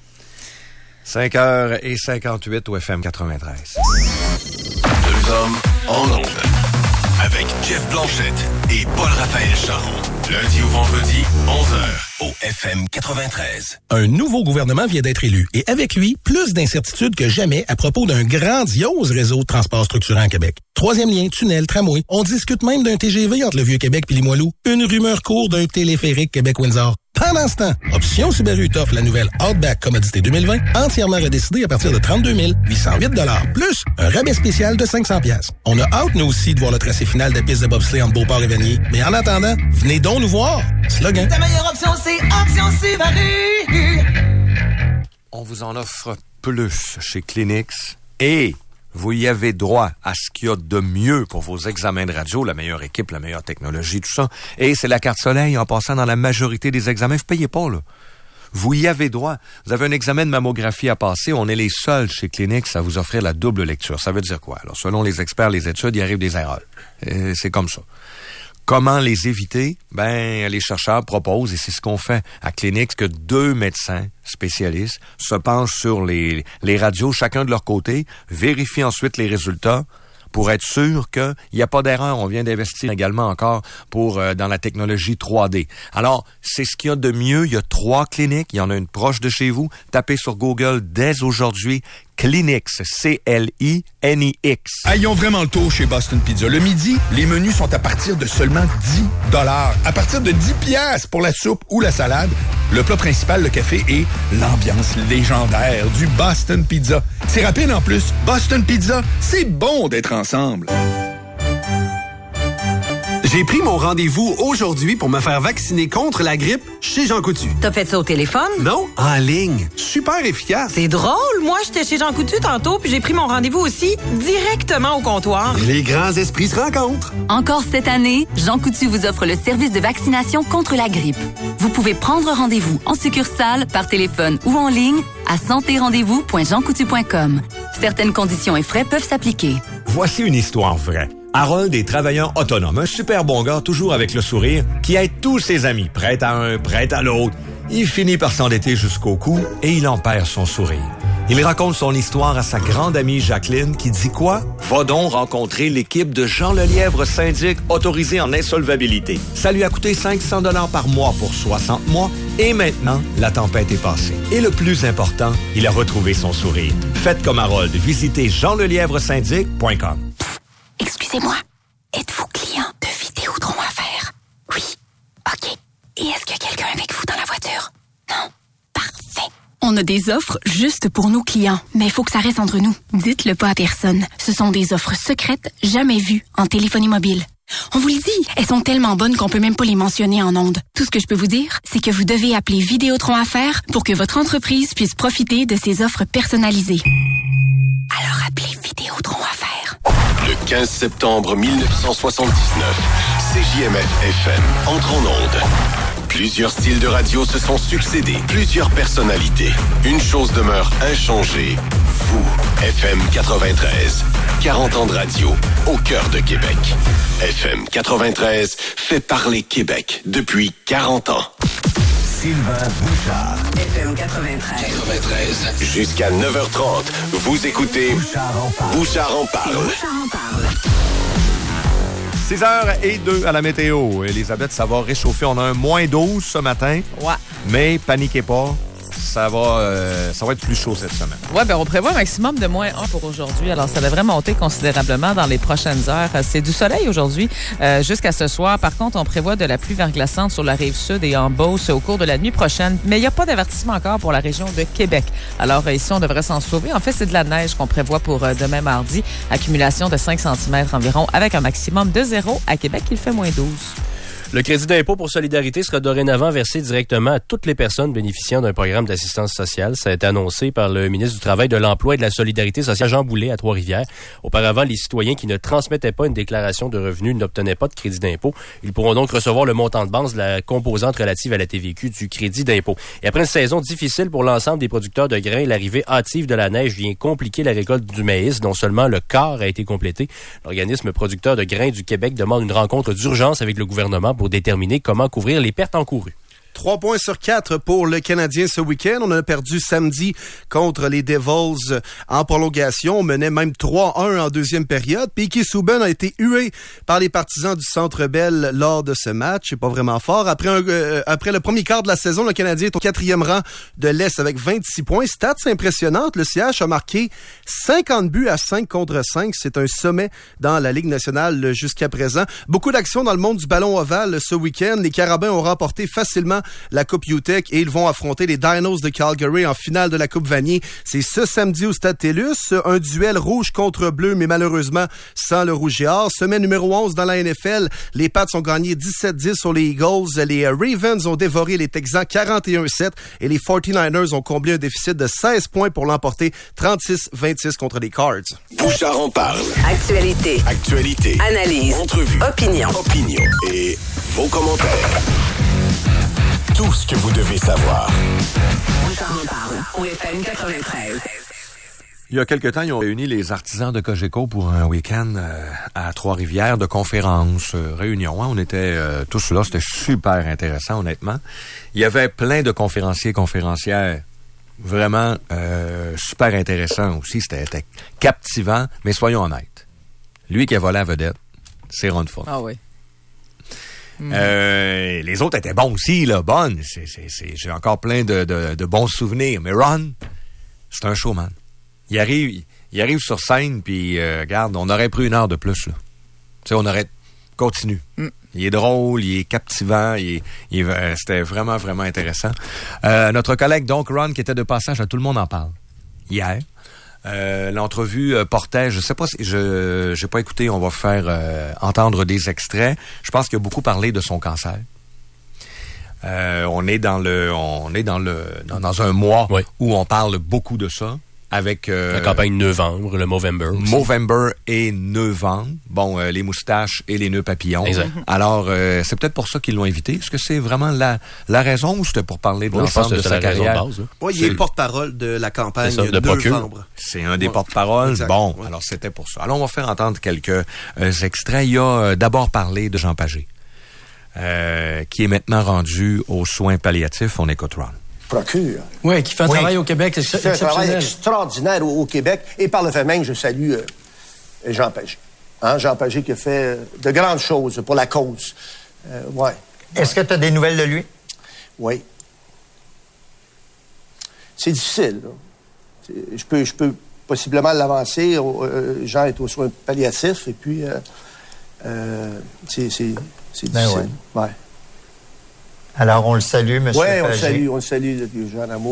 cinq heures cinquante-huit au F M quatre-vingt-treize. Deux hommes en ondes. Avec Jeff Blanchette et Paul-Raphaël Charon. Lundi au vendredi, onze heures, au F M quatre-vingt-treize. Un nouveau gouvernement vient d'être élu et avec lui, plus d'incertitudes que jamais à propos d'un grandiose réseau de transport structurant à Québec. Troisième lien, tunnel, tramway. On discute même d'un T G V entre le Vieux-Québec et Limoilou. Une rumeur court d'un téléphérique Québec-Windsor. Pendant ce temps, Option Subaru t'offre la nouvelle Outback Commodité deux mille vingt, entièrement redécidée à partir de trente-deux mille huit cent huit dollars, plus un rabais spécial de cinq cents dollars. On a hâte, nous aussi, de voir le tracé final de la piste de bobsleigh entre Beauport et Vanier. Mais en attendant, venez donc nous voir. Slogan. Ta meilleure option, c'est Option Subaru. On vous en offre plus chez Clinix et... vous y avez droit à ce qu'il y a de mieux pour vos examens de radio, la meilleure équipe, la meilleure technologie, tout ça. Et c'est la carte soleil en passant dans la majorité des examens. Vous payez pas, là. vous y avez droit. Vous avez un examen de mammographie à passer. On est les seuls chez Kleenex à vous offrir la double lecture. Ça veut dire quoi? Alors, selon les experts, les études, il arrive des erreurs. Et c'est comme ça. Comment les éviter? Ben, les chercheurs proposent, et c'est ce qu'on fait à Kleenex, que deux médecins spécialistes se penchent sur les, les radios, chacun de leur côté, vérifient ensuite les résultats pour être sûr qu'il n'y a pas d'erreur. On vient d'investir également encore pour euh, dans la technologie trois D. Alors, c'est ce qu'il y a de mieux. Il y a trois cliniques. Il y en a une proche de chez vous. Tapez sur Google dès aujourd'hui. Kleenex, C L I N I X. Ah, ils ont vraiment le tour chez Boston Pizza. Le midi, les menus sont à partir de seulement dix dollars. À partir de dix piastres pour la soupe ou la salade. Le plat principal, le café et l'ambiance légendaire du Boston Pizza. C'est rapide en plus. Boston Pizza, c'est bon d'être ensemble. J'ai pris mon rendez-vous aujourd'hui pour me faire vacciner contre la grippe chez Jean Coutu. T'as fait ça au téléphone? Non, en ligne. Super efficace. C'est drôle. Moi, j'étais chez Jean Coutu tantôt, puis j'ai pris mon rendez-vous aussi directement au comptoir. Les grands esprits se rencontrent. Encore cette année, Jean Coutu vous offre le service de vaccination contre la grippe. Vous pouvez prendre rendez-vous en succursale, par téléphone ou en ligne à santé rendez vous point jean coutu point com. Certaines conditions et frais peuvent s'appliquer. Voici une histoire vraie. Harold est travailleur autonome, un super bon gars, toujours avec le sourire, qui aide tous ses amis, prêt à un, prêt à l'autre. Il finit par s'endetter jusqu'au cou et il en perd son sourire. Il raconte son histoire à sa grande amie Jacqueline qui dit quoi? Va donc rencontrer l'équipe de Jean Lelièvre syndic autorisé en insolvabilité. Ça lui a coûté cinq cents dollars par mois pour soixante mois et maintenant, la tempête est passée. Et le plus important, il a retrouvé son sourire. Faites comme Harold, visitez jean lelièvre syndic point com. Excusez-moi, êtes-vous client de Vidéotron Affaires? Oui. OK. Et est-ce qu'il y a quelqu'un avec vous dans la voiture? Non? Parfait. On a des offres juste pour nos clients, mais il faut que ça reste entre nous. Dites-le pas à personne. Ce sont des offres secrètes jamais vues en téléphonie mobile. On vous le dit, elles sont tellement bonnes qu'on peut même pas les mentionner en ondes. Tout ce que je peux vous dire, c'est que vous devez appeler Vidéotron Affaires pour que votre entreprise puisse profiter de ces offres personnalisées. Alors appelez Vidéotron Affaires. Le quinze septembre mille neuf cent soixante-dix-neuf, C J M F F M entre en onde. Plusieurs styles de radio se sont succédés, plusieurs personnalités. Une chose demeure inchangée. Vous, F M quatre-vingt-treize. quarante ans de radio, au cœur de Québec. F M quatre-vingt-treize fait parler Québec depuis quarante ans. Sylvain Bouchard. F M quatre-vingt-treize. quatre-vingt-treize. Jusqu'à neuf heures trente, vous écoutez Bouchard en parle. Bouchard en parle. Bouchard en parle. six heures deux à la météo. Elisabeth, ça va réchauffer. On a un moins douze ce matin. Ouais. Mais paniquez pas. Ça va, euh, ça va être plus chaud cette semaine. Oui, bien, on prévoit un maximum de moins un pour aujourd'hui. Alors, ça devrait monter considérablement dans les prochaines heures. C'est du soleil aujourd'hui euh, jusqu'à ce soir. Par contre, on prévoit de la pluie verglaçante sur la rive sud et en Beauce au cours de la nuit prochaine. Mais il n'y a pas d'avertissement encore pour la région de Québec. Alors, ici, on devrait s'en sauver. En fait, c'est de la neige qu'on prévoit pour euh, demain mardi. Accumulation de cinq centimètres environ avec un maximum de zéro. À Québec, il fait moins douze. Le crédit d'impôt pour solidarité sera dorénavant versé directement à toutes les personnes bénéficiant d'un programme d'assistance sociale. Ça a été annoncé par le ministre du Travail, de l'Emploi et de la Solidarité sociale, Jean Boulet, à Trois-Rivières. Auparavant, les citoyens qui ne transmettaient pas une déclaration de revenus n'obtenaient pas de crédit d'impôt. Ils pourront donc recevoir le montant de base de la composante relative à la T V Q du crédit d'impôt. Et après une saison difficile pour l'ensemble des producteurs de grains, l'arrivée hâtive de la neige vient compliquer la récolte du maïs, dont seulement le quart a été complété. L'organisme producteur de grains du Québec demande une rencontre d'urgence avec le gouvernement pour déterminer comment couvrir les pertes encourues. Trois points sur quatre pour le Canadien ce week-end. On a perdu samedi contre les Devils en prolongation. On menait même trois un en deuxième période. Piquet Souben a été hué par les partisans du Centre Bell lors de ce match. C'est pas vraiment fort. Après, un, euh, après le premier quart de la saison, le Canadien est au quatrième rang de l'Est avec vingt-six points. Stats impressionnantes. Le C H a marqué cinquante buts à cinq contre cinq. C'est un sommet dans la Ligue nationale jusqu'à présent. Beaucoup d'actions dans le monde du ballon ovale ce week-end. Les Carabins ont remporté facilement la Coupe U-Tech et ils vont affronter les Dinos de Calgary en finale de la Coupe Vanier. C'est ce samedi au Stade TELUS. Un duel rouge contre bleu, mais malheureusement sans le rouge et or. Semaine numéro onze dans la N F L. Les Pats ont gagné dix-sept dix sur les Eagles. Les Ravens ont dévoré les Texans quarante et un sept et les forty-niners ont comblé un déficit de seize points pour l'emporter trente-six vingt-six contre les Cards. Bouchard en parle. Actualité. Actualité. Analyse. Entrevue. Opinion. Opinion. Et vos commentaires. Tout ce que vous devez savoir. On s'en reparle. O F M quatre-vingt-treize. Il y a quelque temps, ils ont réuni les artisans de Cogeco pour un week-end euh, à Trois-Rivières de conférences, euh, réunions. Hein. On était euh, tous là. C'était super intéressant, honnêtement. Il y avait plein de conférenciers, conférencières vraiment euh, super intéressants aussi. C'était, c'était captivant, mais soyons honnêtes. Lui qui a volé la vedette, c'est Ron Funk. Ah oui. Mm. Euh, les autres étaient bons aussi, là, bonnes. C'est, c'est, c'est, j'ai encore plein de, de, de bons souvenirs. Mais Ron, c'est un showman. Il arrive, il arrive sur scène, puis euh, regarde, on aurait pris une heure de plus, là. Tu sais, on aurait continué. Mm. Il est drôle, il est captivant, il est, il est, euh, c'était vraiment, vraiment intéressant. Euh, notre collègue, donc, Ron, qui était de passage à Tout le monde en parle, hier, euh, l'entrevue euh, portait, je sais pas si, je j'ai pas écouté, on va faire euh, entendre des extraits. Je pense qu'il a beaucoup parlé de son cancer. Euh, on est dans le, on est dans le, dans, dans un mois oui. où on parle beaucoup de ça. Avec euh, la campagne Novembre, le Movember. Aussi. Movember et Novembre. Bon, euh, les moustaches et les nœuds papillons. Exact. Alors, euh, c'est peut-être pour ça qu'ils l'ont invité. Est-ce que c'est vraiment la, la raison ou c'était pour parler de oui, l'ensemble de sa carrière? De oui, il est porte-parole de la campagne ça, de Novembre. C'est un des ouais. porte-paroles. Exact. Bon, ouais. alors c'était pour ça. Alors, on va faire entendre quelques euh, extraits. Il y a euh, d'abord parlé de Jean Pagé, euh, qui est maintenant rendu aux soins palliatifs. On écoute Ron. Procure. Oui, qui fait un oui. travail au Québec c'est exceptionnel. Fait un travail extraordinaire au, au Québec. Et par le fait même, je salue euh, Jean Pagé. Hein, Jean Pagé qui a fait euh, de grandes choses pour la cause. Euh, ouais. Est-ce que tu as des nouvelles de lui? Oui. C'est difficile. Là. C'est, je, peux, je peux possiblement l'avancer. Euh, Jean est aux soins palliatifs. Et puis, euh, euh, c'est, c'est, c'est ben difficile. Ouais. ouais. Alors, on le salue, M. Oui, on le salue, on le salue, le vieux Jean Amour.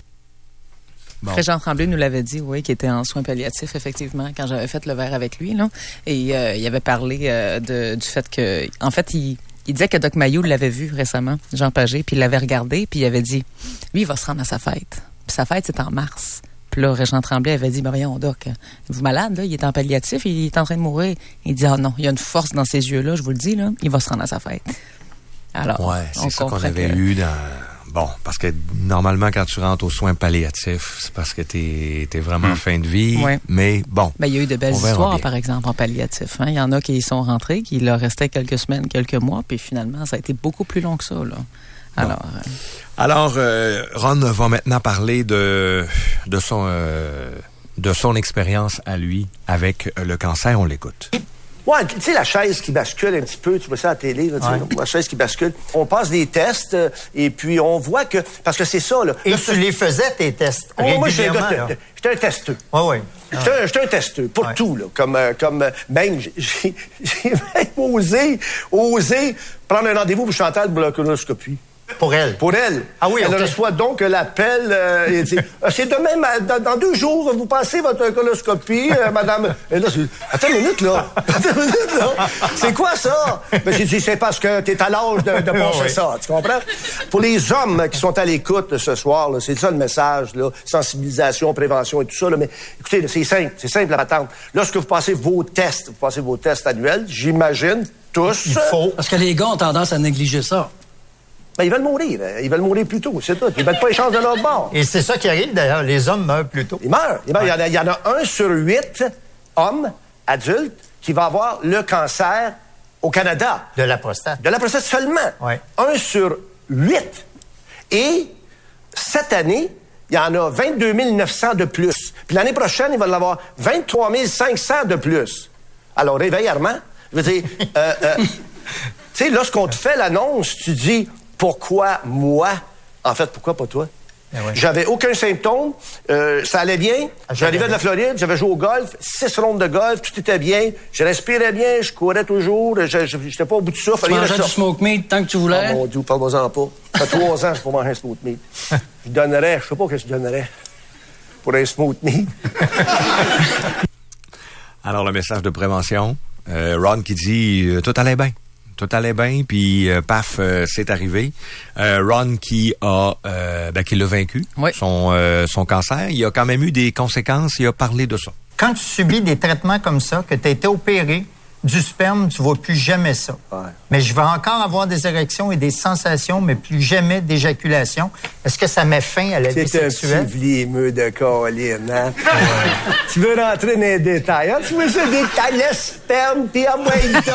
Bon. Jean Tremblay nous l'avait dit, oui, qu'il était en soins palliatifs, effectivement, quand j'avais fait le verre avec lui, là. Et euh, il avait parlé euh, de, du fait que, en fait, il, il disait que Doc Mayou l'avait vu récemment, Jean Pagé, puis il l'avait regardé, puis il avait dit, lui, il va se rendre à sa fête. Puis sa fête, c'est en mars. Puis là, Jean Tremblay avait dit, Marion, Doc, vous malade, là, il est en palliatif, il est en train de mourir. Il dit, ah oh, non, il y a une force dans ses yeux-là, je vous le dis, là, il va se rendre à sa fête. Alors, ouais, c'est ça qu'on avait que... eu dans... Bon, parce que normalement, quand tu rentres aux soins palliatifs, c'est parce que t'es, t'es vraiment en mmh. fin de vie. Ouais. Mais bon. Ben, il y a eu de belles histoires, par exemple, en palliatif. Hein? Il y en a qui y sont rentrés, qui leur restaient quelques semaines, quelques mois, puis finalement, ça a été beaucoup plus long que ça, là. Alors, bon. euh... Alors euh, Ron va maintenant parler de, de son, euh, de son expérience à lui avec le cancer. On l'écoute. Ouais, tu sais, la chaise qui bascule un petit peu, tu vois ça à la télé, là, ouais. la chaise qui bascule. On passe des tests euh, et puis on voit que... Parce que c'est ça, là. Et là, tu les faisais, tes tests, oh, régulièrement, moi, j'étais un, gars, j'étais un testeux. Oui, oui. Ah. J'étais, un, j'étais un testeux, pour ouais. tout, là. Comme, euh, comme euh, même, j'ai, j'ai, j'ai même osé, osé prendre un rendez-vous pour Chantal pour la colonoscopie. Pour elle? Pour elle. Ah oui, Elle okay. reçoit donc l'appel euh, et dit, c'est demain, dans, dans deux jours, vous passez votre coloscopie, euh, madame. Et là, c'est, attends une minute, là. Attends une minute, là. C'est quoi ça? Ben, j'ai dit, c'est parce que t'es à l'âge de, de passer oui. ça. Tu comprends? Pour les hommes qui sont à l'écoute ce soir, là, c'est ça le message, là. Sensibilisation, prévention et tout ça, là. Mais écoutez, là, c'est simple. C'est simple la patente. Lorsque vous passez vos tests, vous passez vos tests annuels, j'imagine, tous. Il faut. Parce que les gars ont tendance à négliger ça. Ben, ils veulent mourir. Ils veulent mourir plus tôt, c'est tout. Ils veulent pas les chances de leur bord. Et c'est ça qui arrive, d'ailleurs. Les hommes meurent plus tôt. Ils meurent. Ils meurent. Ouais. Il, y en a, il y en a un sur huit hommes adultes qui va avoir le cancer au Canada. De la prostate. De la prostate seulement. Ouais. Un sur huit. Et cette année, il y en a vingt-deux mille neuf cents de plus. Puis l'année prochaine, il va y en avoir vingt-trois mille cinq cents de plus. Alors, réveille Armand. Je veux dire, euh, euh, tu sais, lorsqu'on te fait l'annonce, tu dis... Pourquoi moi? En fait, pourquoi pas toi? Eh ouais. J'avais aucun symptôme, euh, ça allait bien. Ah, j'arrivais de la Floride, j'avais joué au golf, six rondes de golf, tout était bien. Je respirais bien, je courais toujours, je, je, j'étais pas au bout du souffle. Tu mangeais du smoke meat tant que tu voulais? Oh mon Dieu, parle-moi-en pas. Ça fait trois ans que je peux manger un smoke meat. Je donnerais, je sais pas ce que je donnerais pour un smoke meat. Alors, le message de prévention, euh, Ron qui dit euh, « Tout allait bien ». Tout allait bien, puis euh, paf, euh, c'est arrivé. Euh, Ron qui a, euh, ben, qui l'a vaincu, oui. son, euh, son cancer. Il a quand même eu des conséquences. Il a parlé de ça. Quand tu subis des traitements comme ça, que tu as été opéré, du sperme, tu vois plus jamais ça. Ouais. Mais je vais encore avoir des érections et des sensations, mais plus jamais d'éjaculation. Est-ce que ça met fin à la vie C'est un sexuelle? petit vlimeux de Colline, hein? Tu veux rentrer dans les détails, hein? Tu veux ça détailler le sperme, puis à moi,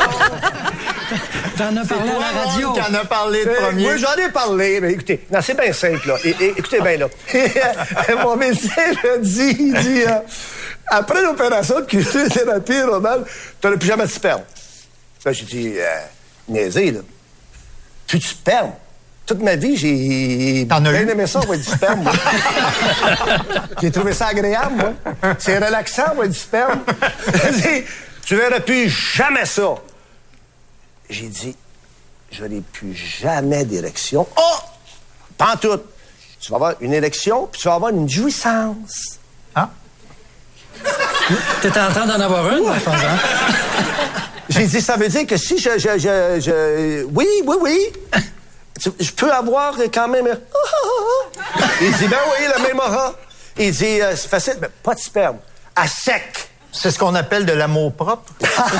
T'en as parlé à la radio. T'en as parlé de Euh, premier. Oui, j'en ai parlé, mais écoutez, non, c'est bien simple, là. Et, et, écoutez bien, là. Mon médecin m'a dit, il dit, euh, après l'opération de cryothérapie, Ronald, tu n'auras plus jamais de sperme. Là, j'ai dit, euh, niaisé, là. Plus de sperme. Toute ma vie, j'ai T'en as bien eu? aimé ça, moi, du sperme, moi. J'ai trouvé ça agréable, moi. C'est relaxant, moi, du sperme. J'ai dit, tu verras plus jamais ça. J'ai dit, je n'ai plus jamais d'érection. Oh! Pas en tout. Tu vas avoir une érection, puis tu vas avoir une jouissance. Ah? T'étais en train d'en avoir une, en faisant. J'ai dit, ça veut dire que si je... je, je, je... Oui, oui, oui. Tu- Je peux avoir quand même... Il dit, ben oui, le même aura. Il dit, euh, c'est facile, mais pas de sperme. À sec. C'est ce qu'on appelle de l'amour propre.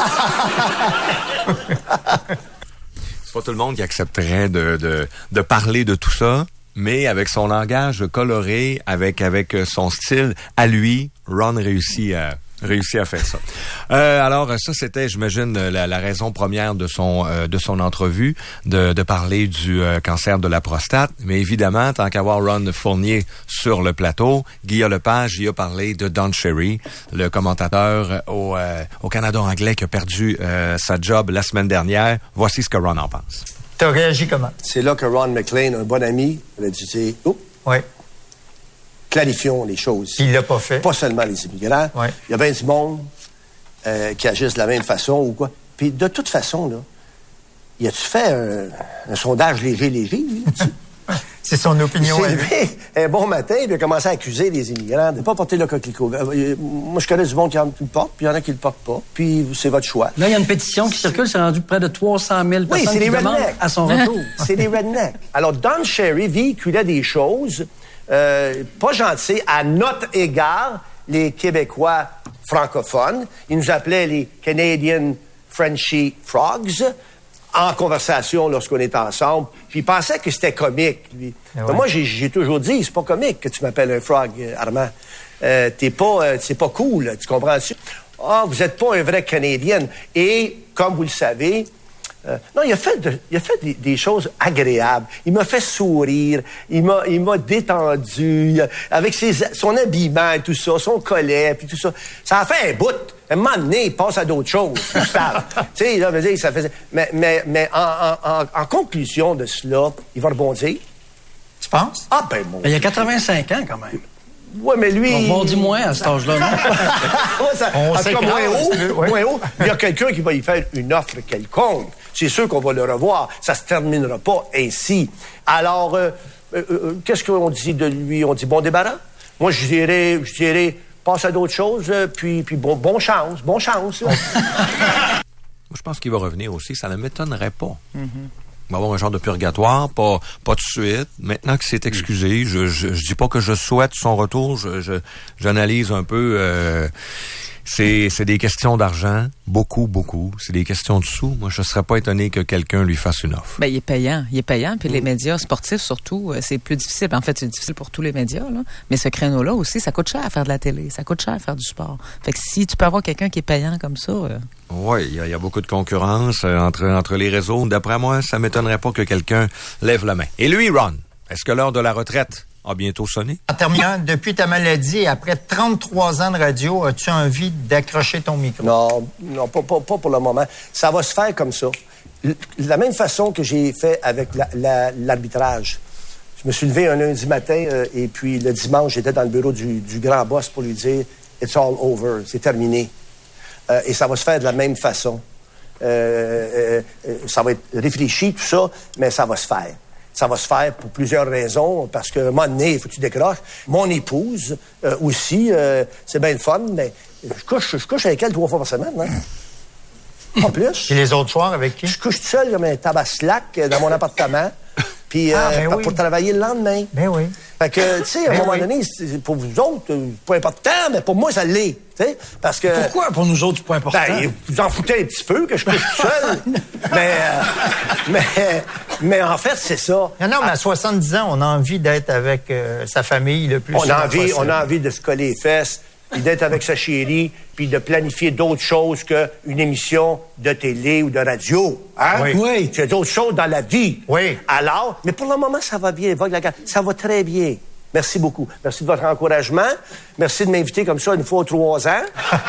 C'est pas tout le monde qui accepterait de, de, de parler de tout ça, mais avec son langage coloré, avec, avec son style à lui, Ron réussit à, réussit à faire ça. Euh, alors, ça, c'était, j'imagine, la, la raison première de son, euh, de son entrevue, de, de parler du euh, cancer de la prostate. Mais évidemment, tant qu'avoir Ron Fournier sur le plateau, Guillaume Lepage y a parlé de Don Cherry, le commentateur au, euh, au Canada anglais qui a perdu euh, sa job la semaine dernière. Voici ce que Ron en pense. T'as réagi comment? C'est là que Ron McLean, un bon ami, a dit, c'est, oh, Oui. clarifions les choses. Il l'a pas fait. Pas seulement les immigrants. Ouais. Il y a bien du monde euh, qui agissent de la même façon ou quoi. Puis de toute façon, là, y a-tu fait un, un sondage léger, léger, lui, là-dessus? C'est son Il opinion. s'est à lui. levé un bon matin, puis il a commencé à accuser les immigrants de ne pas porter le coquelicot. Euh, Moi, je connais du monde qui en- qui le porte, puis il y en a qui le portent pas, puis c'est votre choix. Là, il y a une pétition qui circule, c'est rendu près de trois cent mille Oui, personnes c'est qui les demandent rednecks. à son retour. C'est des rednecks. Alors, Don Cherry véhiculait des choses euh, pas gentilles à notre égard, les Québécois francophones. Il nous appelait les Canadian Frenchy Frogs en conversation lorsqu'on était ensemble. Puis il pensait que c'était comique, lui. Ah ouais. Mais moi, j'ai, j'ai toujours dit, c'est pas comique que tu m'appelles un frog, euh, Armand. Euh, t'es pas, euh, c'est pas cool, tu comprends-tu? Ah, vous êtes pas un vrai Canadien. Et, comme vous le savez, euh, non, il a fait, de- il a fait des, des choses agréables. Il m'a fait sourire. Il m'a, il m'a détendu. Il a- avec ses, son habillement et tout ça, son collet puis tout ça. Ça a fait un bout. À un moment donné, il passe à d'autres choses, Gustave. Tu sais, là, je veux dire, ça faisait... Mais, mais, mais en, en, en, en conclusion de cela, il va rebondir. Tu penses? Ah, ben, mon Il y a quatre-vingt-cinq ans, quand même. Ouais, mais lui... On rebondit moins à cet âge-là, non? Ouais, ça- On en tout cas, s'écrase, moins haut, tu veux, ouais. moins haut, il y a quelqu'un qui va y faire une offre quelconque. C'est sûr qu'on va le revoir. Ça se terminera pas ainsi. Alors, euh, euh, euh, qu'est-ce qu'on dit de lui? On dit bon débarras? Moi, je dirais, je dirais, passe à d'autres choses, euh, puis, puis bon, bon chance, bon chance. là. Moi, je pense qu'il va revenir aussi. Ça ne m'étonnerait pas. Il va avoir un genre de purgatoire, pas, pas tout de suite. Maintenant qu'il s'est excusé, je, je, je dis pas que je souhaite son retour. Je, je, j'analyse un peu. Euh, c'est, c'est des questions d'argent, beaucoup, beaucoup. C'est des questions de sous. Moi, je serais pas étonné que quelqu'un lui fasse une offre. Ben, il est payant. Il est payant. Puis les médias sportifs, surtout, euh, c'est plus difficile. En fait, c'est difficile pour tous les médias, là. Mais ce créneau-là aussi, ça coûte cher à faire de la télé. Ça coûte cher à faire du sport. Fait que si tu peux avoir quelqu'un qui est payant comme ça... euh, Oui, il y, a- il y a beaucoup de concurrence euh, entre, entre les réseaux. D'après moi, ça m'étonnerait pas que quelqu'un lève la main. Et lui, Ron, est-ce que l'heure de la retraite a bientôt sonné? En terminant, depuis ta maladie, après trente-trois ans de radio, as-tu envie d'accrocher ton micro? Non, non, pas, pas, pas pour le moment. Ça va se faire comme ça. L- De la même façon que j'ai fait avec la- la- l'arbitrage. Je me suis levé un lundi matin euh, et puis le dimanche, j'étais dans le bureau du, du grand boss pour lui dire « It's all over, c'est terminé. Euh, » Et ça va se faire de la même façon. Euh, euh, euh, ça va être réfléchi, tout ça, mais ça va se faire. Ça va se faire pour plusieurs raisons, parce qu'à un moment donné, il faut que tu décroches. Mon épouse euh, aussi, euh, c'est bien le fun, mais je couche, je couche avec elle trois fois par semaine. Hein? Pas plus. Et les autres soirs, avec qui? Je couche tout seul comme un tabaslac euh, dans mon appartement, puis Ah, euh, ben pour- oui. pour travailler le lendemain. Ben oui. Fait que, tu sais, à un Ben moment oui. donné, c'est- pour vous autres, euh, pas important, mais pour moi, ça l'est. Tu sais, parce que. Pourquoi pour nous autres, c'est pas important? Ben, vous en foutez un petit peu que je couche tout seul. mais, euh, mais, mais en fait, c'est ça. Non, non, mais à soixante-dix ans, on a envie d'être avec euh, sa famille le plus On souvent a envie, possible. on a envie de se coller les fesses, puis d'être avec sa chérie, puis de planifier d'autres choses qu'une émission de télé ou de radio. Hein? Oui. Oui. Il y a d'autres choses dans la vie. Oui. Alors, mais pour le moment, ça va bien. Vogue la Garde, ça va très bien. Merci beaucoup. Merci de votre encouragement. Merci de m'inviter comme ça une fois aux trois ans.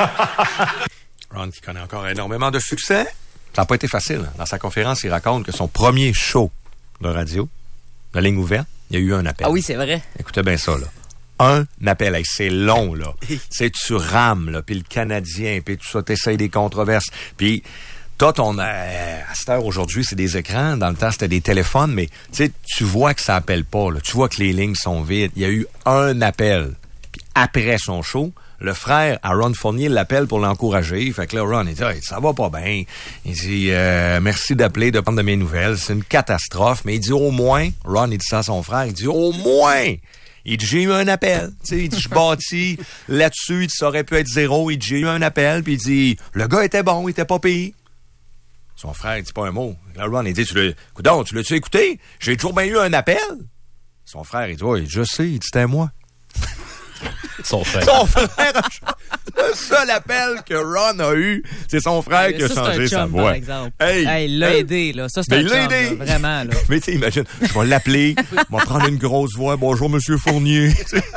Ron qui connaît encore énormément de succès. Ça n'a pas été facile. Dans sa conférence, il raconte que son premier show de radio, de ligne ouverte, il y a eu un appel. Ah oui, c'est vrai. Écoutez bien ça, là. Un appel. Hey, c'est long, là. C'est tu rames, là, puis le Canadien, puis tout ça, t'essayes des controverses. Puis, toi, ton... Euh, à cette heure, aujourd'hui, c'est des écrans. Dans le temps, c'était des téléphones, mais tu sais, tu vois que ça appelle pas, là. Tu vois que les lignes sont vides. Il y a eu un appel. Puis après son show, le frère à Ron Fournier l'appelle pour l'encourager. Fait que là, Ron, il dit, hey, ça va pas bien. Il dit, euh, merci d'appeler, de prendre de mes nouvelles. C'est une catastrophe. Mais il dit, au moins, Ron, il dit ça à son frère, il dit, au moins... Il dit, j'ai eu un appel. Tu sais, il dit, je bâtis là-dessus. Il dit, ça aurait pu être zéro. Il dit, j'ai eu un appel. Puis il dit, le gars était bon, il était pas payé. Son frère, il dit pas un mot. Là, Ron, il dit, tu l'as, coudonc, tu l'as-tu écouté? J'ai toujours bien eu un appel. Son frère, il dit, ouais, je sais. Il dit, c'était moi. Son frère. Son frère, le seul appel que Ron a eu, c'est son frère Ouais, qui a ça, c'est changé un sa chum, voix. par exemple. Hey, Hey, il l'a hey. aidé, là. Ça, c'est Mais un il l'a chum, aidé. là, vraiment, là. Mais tu sais, imagine, je vais l'appeler, je vais prendre une grosse voix. Bonjour, Monsieur Fournier.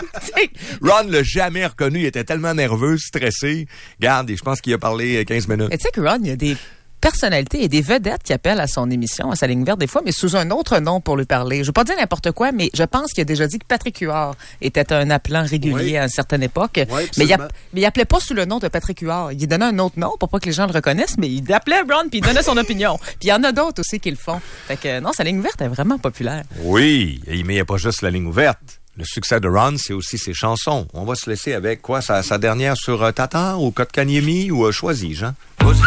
Ron l'a jamais reconnu. Il était tellement nerveux, stressé. Regarde, je pense qu'il a parlé quinze minutes. Mais tu sais que Ron, il y a des personnalités et des vedettes qui appellent à son émission, à sa ligne verte des fois, mais sous un autre nom pour lui parler. Je veux pas dire n'importe quoi, mais je pense qu'il a déjà dit que Patrick Huard était un appelant régulier Oui. à une certaine époque. Oui, mais, il absolument. app- mais il appelait pas sous le nom de Patrick Huard. Il donnait un autre nom pour pas que les gens le reconnaissent, mais il appelait Ron puis il donnait son opinion. Puis il y en a d'autres aussi qui le font. Fait que non, sa ligne verte est vraiment populaire. Oui, mais il n'y a pas juste la ligne ouverte. Le succès de Ron, c'est aussi ses chansons. On va se laisser avec quoi? Sa, sa dernière sur euh, Tatar ou Kotkaniemi ou euh, Choisis, Jean? Pousse.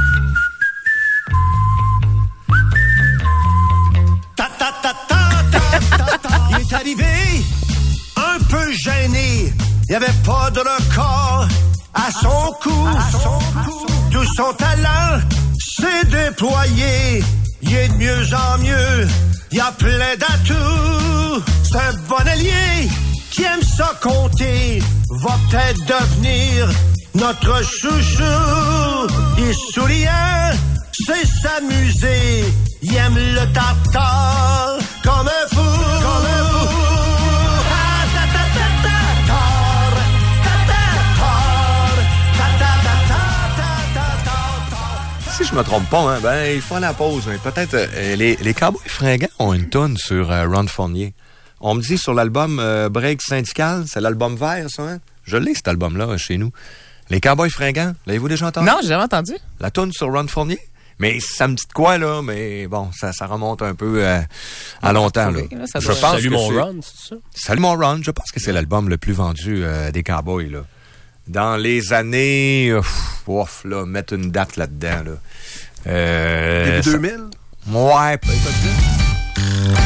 Ta ta ta ta ta ta ta. Il est arrivé un peu gêné. Il n'y avait pas de record à son cou. Tout son talent s'est déployé. Il est de mieux en mieux. Il y a plein d'atouts. C'est un bon allié qui aime ça compter. Va peut-être devenir notre chouchou. Il est souriant, c'est s'amuser. Il aime le tartare comme un fou. Comme un fou. Ah, ta, ta, ta, ta, tar. Ta, ta, tar. Ta, ta, ta, ta, ta, ta, ta. Si je me trompe pas, hein, ben, il faut aller à la pause. Hein. Peut-être euh, les, les Cowboys fringants ont une tonne sur euh, Ron Fournier. On me dit sur l'album euh, Break Syndical, c'est l'album vert, ça, hein? Je l'ai, cet album-là, euh, chez nous. Les Cowboys fringants, l'avez-vous déjà entendu? Non, j'ai jamais entendu. La tonne sur Ron Fournier? Mais ça me dit de quoi, là? Mais bon, ça, ça remonte un peu euh, à longtemps, là. Là, ça Je doit- pense Salut que mon c'est- Ron, c'est ça? Salut mon Ron, je pense que c'est l'album le plus vendu euh, des Cowboys, là. Dans les années... euh, pff, ouf, là, mettre une date là-dedans, là. Euh, Début ça- deux mille? Ouais, peut-être.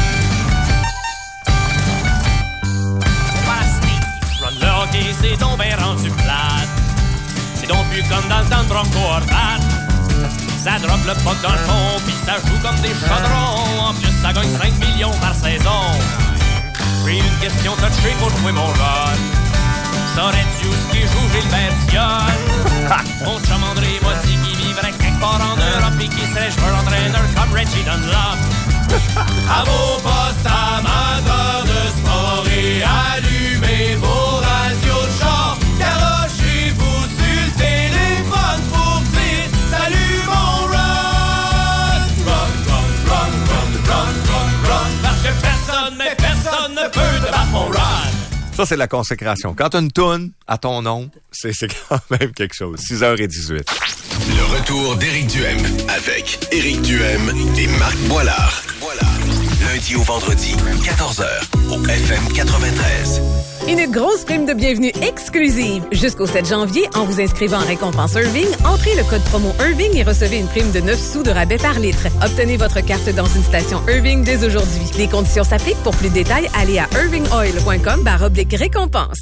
Run le hockey, c'est donc ben rendu plate. C'est donc plus comme dans le temps de Bronco Orvat. Ça drop le puck dans le fond, puis ça joue comme des chaudrons. En plus, ça gagne cinq millions par saison. J'ai une question touchée pour jouer mon rôle. Saurais-tu où ce qui joue Gilbert Dion? Mon chum André m'a dit qu'il vivrait quelque part en Europe et qu'il serait joueur entraîneur comme Reggie Dunlop. À vos postes amateurs de sport et allumez vos radios de char. Garochez-vous sur le téléphone pour dire salut mon Ron. Run, run, run, run, run, run, run. Parce que personne, mais personne ne peut te battre mon Ron. Ça, c'est la consécration. Quand tu as une toune à ton nom, c'est, c'est quand même quelque chose. six heures dix-huit. Le retour d'Éric Duhem avec Éric Duhem et Marc Boilard. Le lundi au vendredi, quatorze heures, au F M quatre-vingt-treize. Une grosse prime de bienvenue exclusive. Jusqu'au sept janvier, en vous inscrivant en récompense Irving, entrez le code promo Irving et recevez une prime de neuf sous de rabais par litre. Obtenez votre carte dans une station Irving dès aujourd'hui. Les conditions s'appliquent. Pour plus de détails, allez à irving oil point com barre oblique récompense.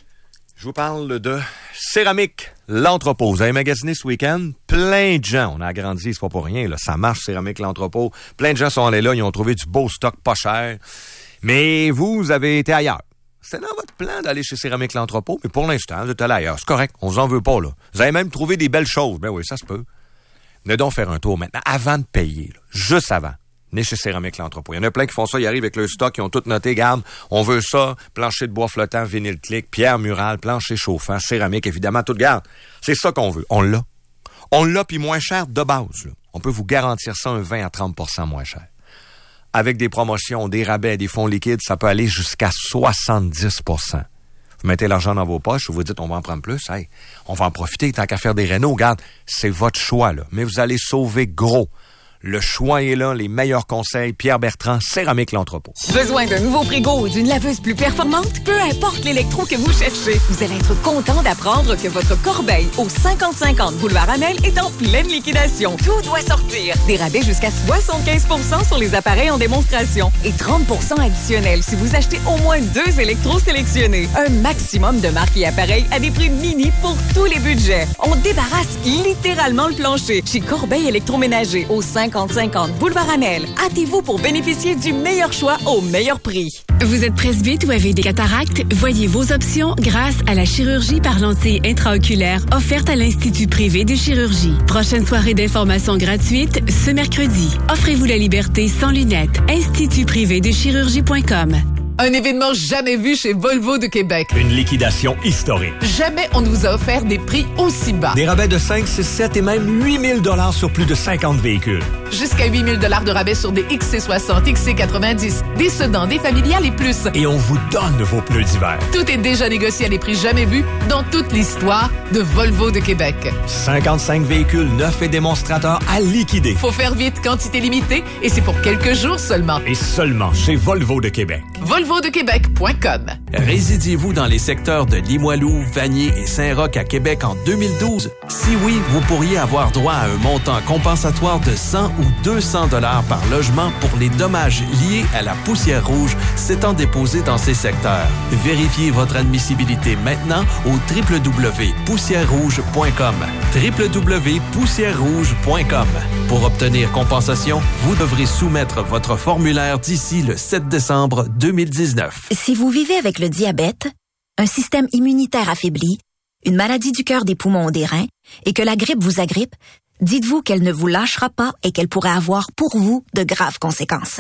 Je vous parle de Céramique L'Entrepôt. Vous avez magasiné ce week-end? Plein de gens. On a agrandi, c'est pas pour rien. Là. Ça marche, Céramique L'Entrepôt. Plein de gens sont allés là. Ils ont trouvé du beau stock pas cher. Mais vous, vous avez été ailleurs. C'était dans votre plan d'aller chez Céramique L'Entrepôt, mais pour l'instant, vous êtes allé ailleurs. C'est correct. On vous en veut pas, là. Vous avez même trouvé des belles choses. Ben oui, ça se peut. Venez donc faire un tour maintenant, avant de payer. Là. Juste avant. Venez chez Céramique L'Entrepôt. Il y en a plein qui font ça. Ils arrivent avec le stock. Ils ont tout noté. Garde, on veut ça. Plancher de bois flottant, vinyle clic, pierre murale, plancher chauffant, céramique, évidemment, tout garde. C'est ça qu'on veut. On l'a. On l'a, puis moins cher de base. Là. On peut vous garantir ça un vingt à trente pour cent moins cher. Avec des promotions, des rabais, des fonds liquides, ça peut aller jusqu'à soixante-dix pour cent. Vous mettez l'argent dans vos poches, vous vous dites, on va en prendre plus. Hey, on va en profiter, tant qu'à faire des rénaux. Regarde, c'est votre choix, là. Mais vous allez sauver gros. Le choix est là, les meilleurs conseils. Pierre Bertrand, Céramique L'Entrepôt. Besoin d'un nouveau frigo ou d'une laveuse plus performante? Peu importe l'électro que vous cherchez, vous allez être content d'apprendre que votre Corbeil au cinquante cinquante Boulevard Amel est en pleine liquidation. Tout doit sortir. Des rabais jusqu'à soixante-quinze pour cent sur les appareils en démonstration et trente pour cent additionnels si vous achetez au moins deux électros sélectionnés. Un maximum de marques et appareils à des prix mini pour tous les budgets. On débarrasse littéralement le plancher chez Corbeil Électroménager au cinquante cinquante Boulevard Amel. Hâtez-vous pour bénéficier du meilleur choix au meilleur prix. Vous êtes presbyte ou avez des cataractes? Voyez vos options grâce à la chirurgie par lentille intraoculaire offerte à l'Institut privé de chirurgie. Prochaine soirée d'information gratuite ce mercredi. Offrez-vous la liberté sans lunettes. institut privé de chirurgie point com. Un événement jamais vu chez Volvo de Québec. Une liquidation historique. Jamais on ne vous a offert des prix aussi bas. Des rabais de cinq, six, sept et même huit mille dollars sur plus de cinquante véhicules. Jusqu'à huit mille dollars de rabais sur des X C soixante, X C quatre-vingt-dix, des sedans, des familiales et plus. Et on vous donne vos pneus d'hiver. Tout est déjà négocié à des prix jamais vus dans toute l'histoire de Volvo de Québec. cinquante-cinq véhicules neufs et démonstrateurs à liquider. Faut faire vite, quantité limitée, et c'est pour quelques jours seulement. Et seulement chez Volvo de Québec. volvo de québec point com. Résidiez-vous dans les secteurs de Limoilou, Vanier et Saint-Roch à Québec en deux mille douze? Si oui, vous pourriez avoir droit à un montant compensatoire de cent ou deux cents dollars par logement pour les dommages liés à la poussière rouge s'étant déposés dans ces secteurs. Vérifiez votre admissibilité maintenant au w w w point poussière rouge point com. w w w point poussière rouge point com. Pour obtenir compensation, vous devrez soumettre votre formulaire d'ici le sept décembre deux mille dix-neuf. Si vous vivez avec le diabète, un système immunitaire affaibli, une maladie du cœur, des poumons ou des reins, et que la grippe vous agrippe, dites-vous qu'elle ne vous lâchera pas et qu'elle pourrait avoir pour vous de graves conséquences.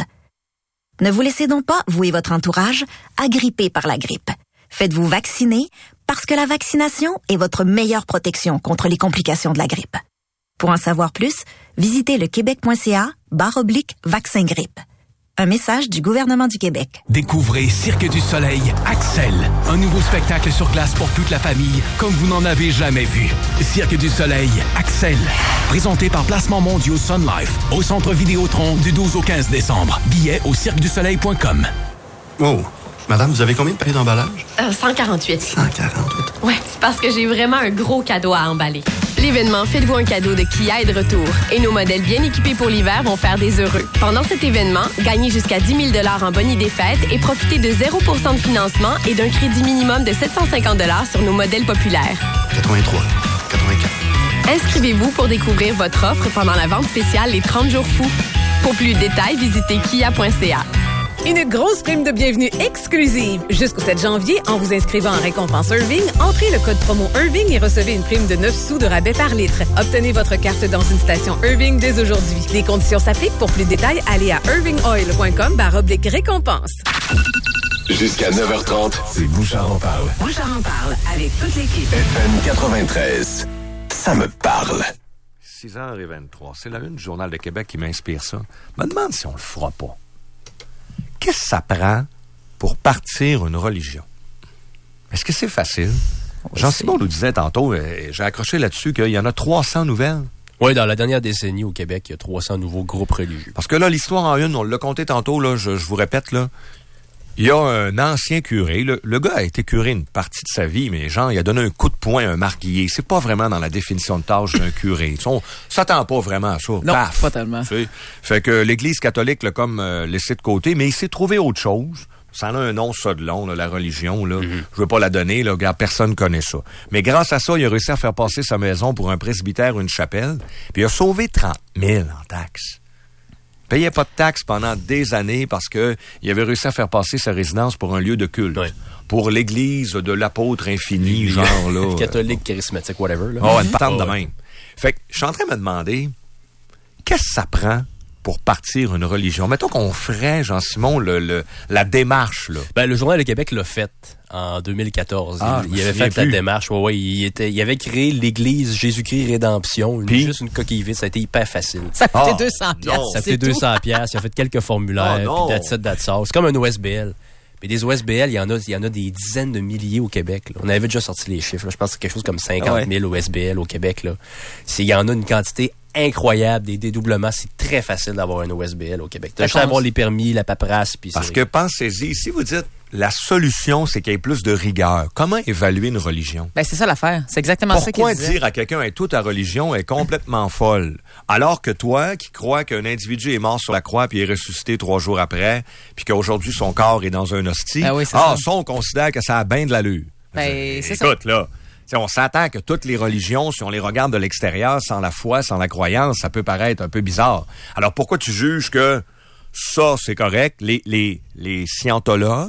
Ne vous laissez donc pas, vous et votre entourage, agripper par la grippe. Faites-vous vacciner parce que la vaccination est votre meilleure protection contre les complications de la grippe. Pour en savoir plus, visitez le québec point c a barre oblique vaccin grippe. Un message du gouvernement du Québec. Découvrez Cirque du Soleil Axel, un nouveau spectacle sur glace pour toute la famille, comme vous n'en avez jamais vu. Cirque du Soleil Axel, présenté par Placements Mondiaux Sun Life, au Centre Vidéotron du douze au quinze décembre. Billets au cirque du soleil point com. Oh, madame, vous avez combien de paniers d'emballage? Euh, cent quarante-huit. cent quarante-huit. Ouais, c'est parce que j'ai vraiment un gros cadeau à emballer. L'événement Faites-vous un cadeau de Kia est de retour et nos modèles bien équipés pour l'hiver vont faire des heureux. Pendant cet événement, gagnez jusqu'à dix mille dollars en boni des fêtes et profitez de zéro pour cent de financement et d'un crédit minimum de sept cent cinquante dollars sur nos modèles populaires. quatre-vingt-trois, quatre-vingt-quatre. Inscrivez-vous pour découvrir votre offre pendant la vente spéciale Les trente jours fous. Pour plus de détails, visitez kia point c a. Une grosse prime de bienvenue exclusive. Jusqu'au sept janvier, en vous inscrivant en récompense Irving, entrez le code promo Irving et recevez une prime de neuf sous de rabais par litre. Obtenez votre carte dans une station Irving dès aujourd'hui. Les conditions s'appliquent. Pour plus de détails, allez à irving oil point com barre oblique récompense. Jusqu'à neuf heures trente, c'est Bouchard en parle. Bouchard en parle avec toute l'équipe. F M quatre-vingt-treize, ça me parle. six heures vingt-trois, c'est la une du Journal de Québec qui m'inspire ça. Je me demande si on le fera pas. Qu'est-ce que ça prend pour partir une religion? Est-ce que c'est facile? Jean-Simon nous disait tantôt, euh, j'ai accroché là-dessus qu'il y en a trois cents nouvelles. Oui, dans la dernière décennie au Québec, il y a trois cents nouveaux groupes religieux. Parce que là, l'histoire en une, on l'a compté tantôt, là, je, je vous répète, là. Il y a un ancien curé. Le, le gars a été curé une partie de sa vie, mais genre, il a donné un coup de poing à un marguillier. C'est pas vraiment dans la définition de tâche d'un curé. On s'attend pas vraiment à ça. Non, Paf. pas tellement. Tu sais. Fait que l'Église catholique l'a comme euh, laissé de côté, mais il s'est trouvé autre chose. Ça en a un nom, ça, de long, là, la religion, là. Mm-hmm. Je veux pas la donner, là. Regarde, personne connaît ça. Mais grâce à ça, il a réussi à faire passer sa maison pour un presbytère ou une chapelle. Puis il a sauvé trente mille en taxes. Il payait pas de taxes pendant des années parce que il avait réussi à faire passer sa résidence pour un lieu de culte. Oui. Pour l'église de l'apôtre infini, genre, là. Catholique, charismatique, whatever, là. Oh, une patente oh, de même. Fait que, je suis en train de me demander, qu'est-ce que ça prend pour partir une religion? Mettons qu'on ferait, Jean-Simon, le, le, la démarche, là. Ben, le Journal de Québec l'a fait en deux mille quatorze. Ah, il, il avait fait plus. la démarche. Ouais, ouais, il, était, il avait créé l'Église Jésus-Christ Rédemption. Une, juste une coquille vide. Ça a été hyper facile. Ça a coûté ah, deux cents piastres. Ça a coûté deux cents piastres. Il a fait quelques formulaires. Oh, puis that's it, that's all. C'est comme un O S B L. Mais des O S B L, il y en a, il y en a des dizaines de milliers au Québec, là. On avait déjà sorti les chiffres, là. Je pense que c'est quelque chose comme cinquante mille O S B L au Québec, là. C'est, il y en a une quantité incroyable, des dédoublements. C'est très facile d'avoir un O S B L au Québec. T'as juste à avoir les permis, la paperasse, puis Parce que pensez-y, si vous dites, la solution, c'est qu'il y ait plus de rigueur. Comment évaluer une religion? Ben, c'est ça l'affaire. C'est exactement Pourquoi ça qu'il disait. Pourquoi dire à quelqu'un, hey, toute ta religion est complètement folle? Alors que toi, qui crois qu'un individu est mort sur la croix puis est ressuscité trois jours après, puis qu'aujourd'hui son corps est dans un hostie, ben oui, ah, ça. ça, on considère que ça a bien de l'allure. Ben, c'est Écoute, ça. là. T'sais, on s'attend que toutes les religions, si on les regarde de l'extérieur, sans la foi, sans la croyance, ça peut paraître un peu bizarre. Alors pourquoi tu juges que ça, c'est correct? Les, les, les scientologues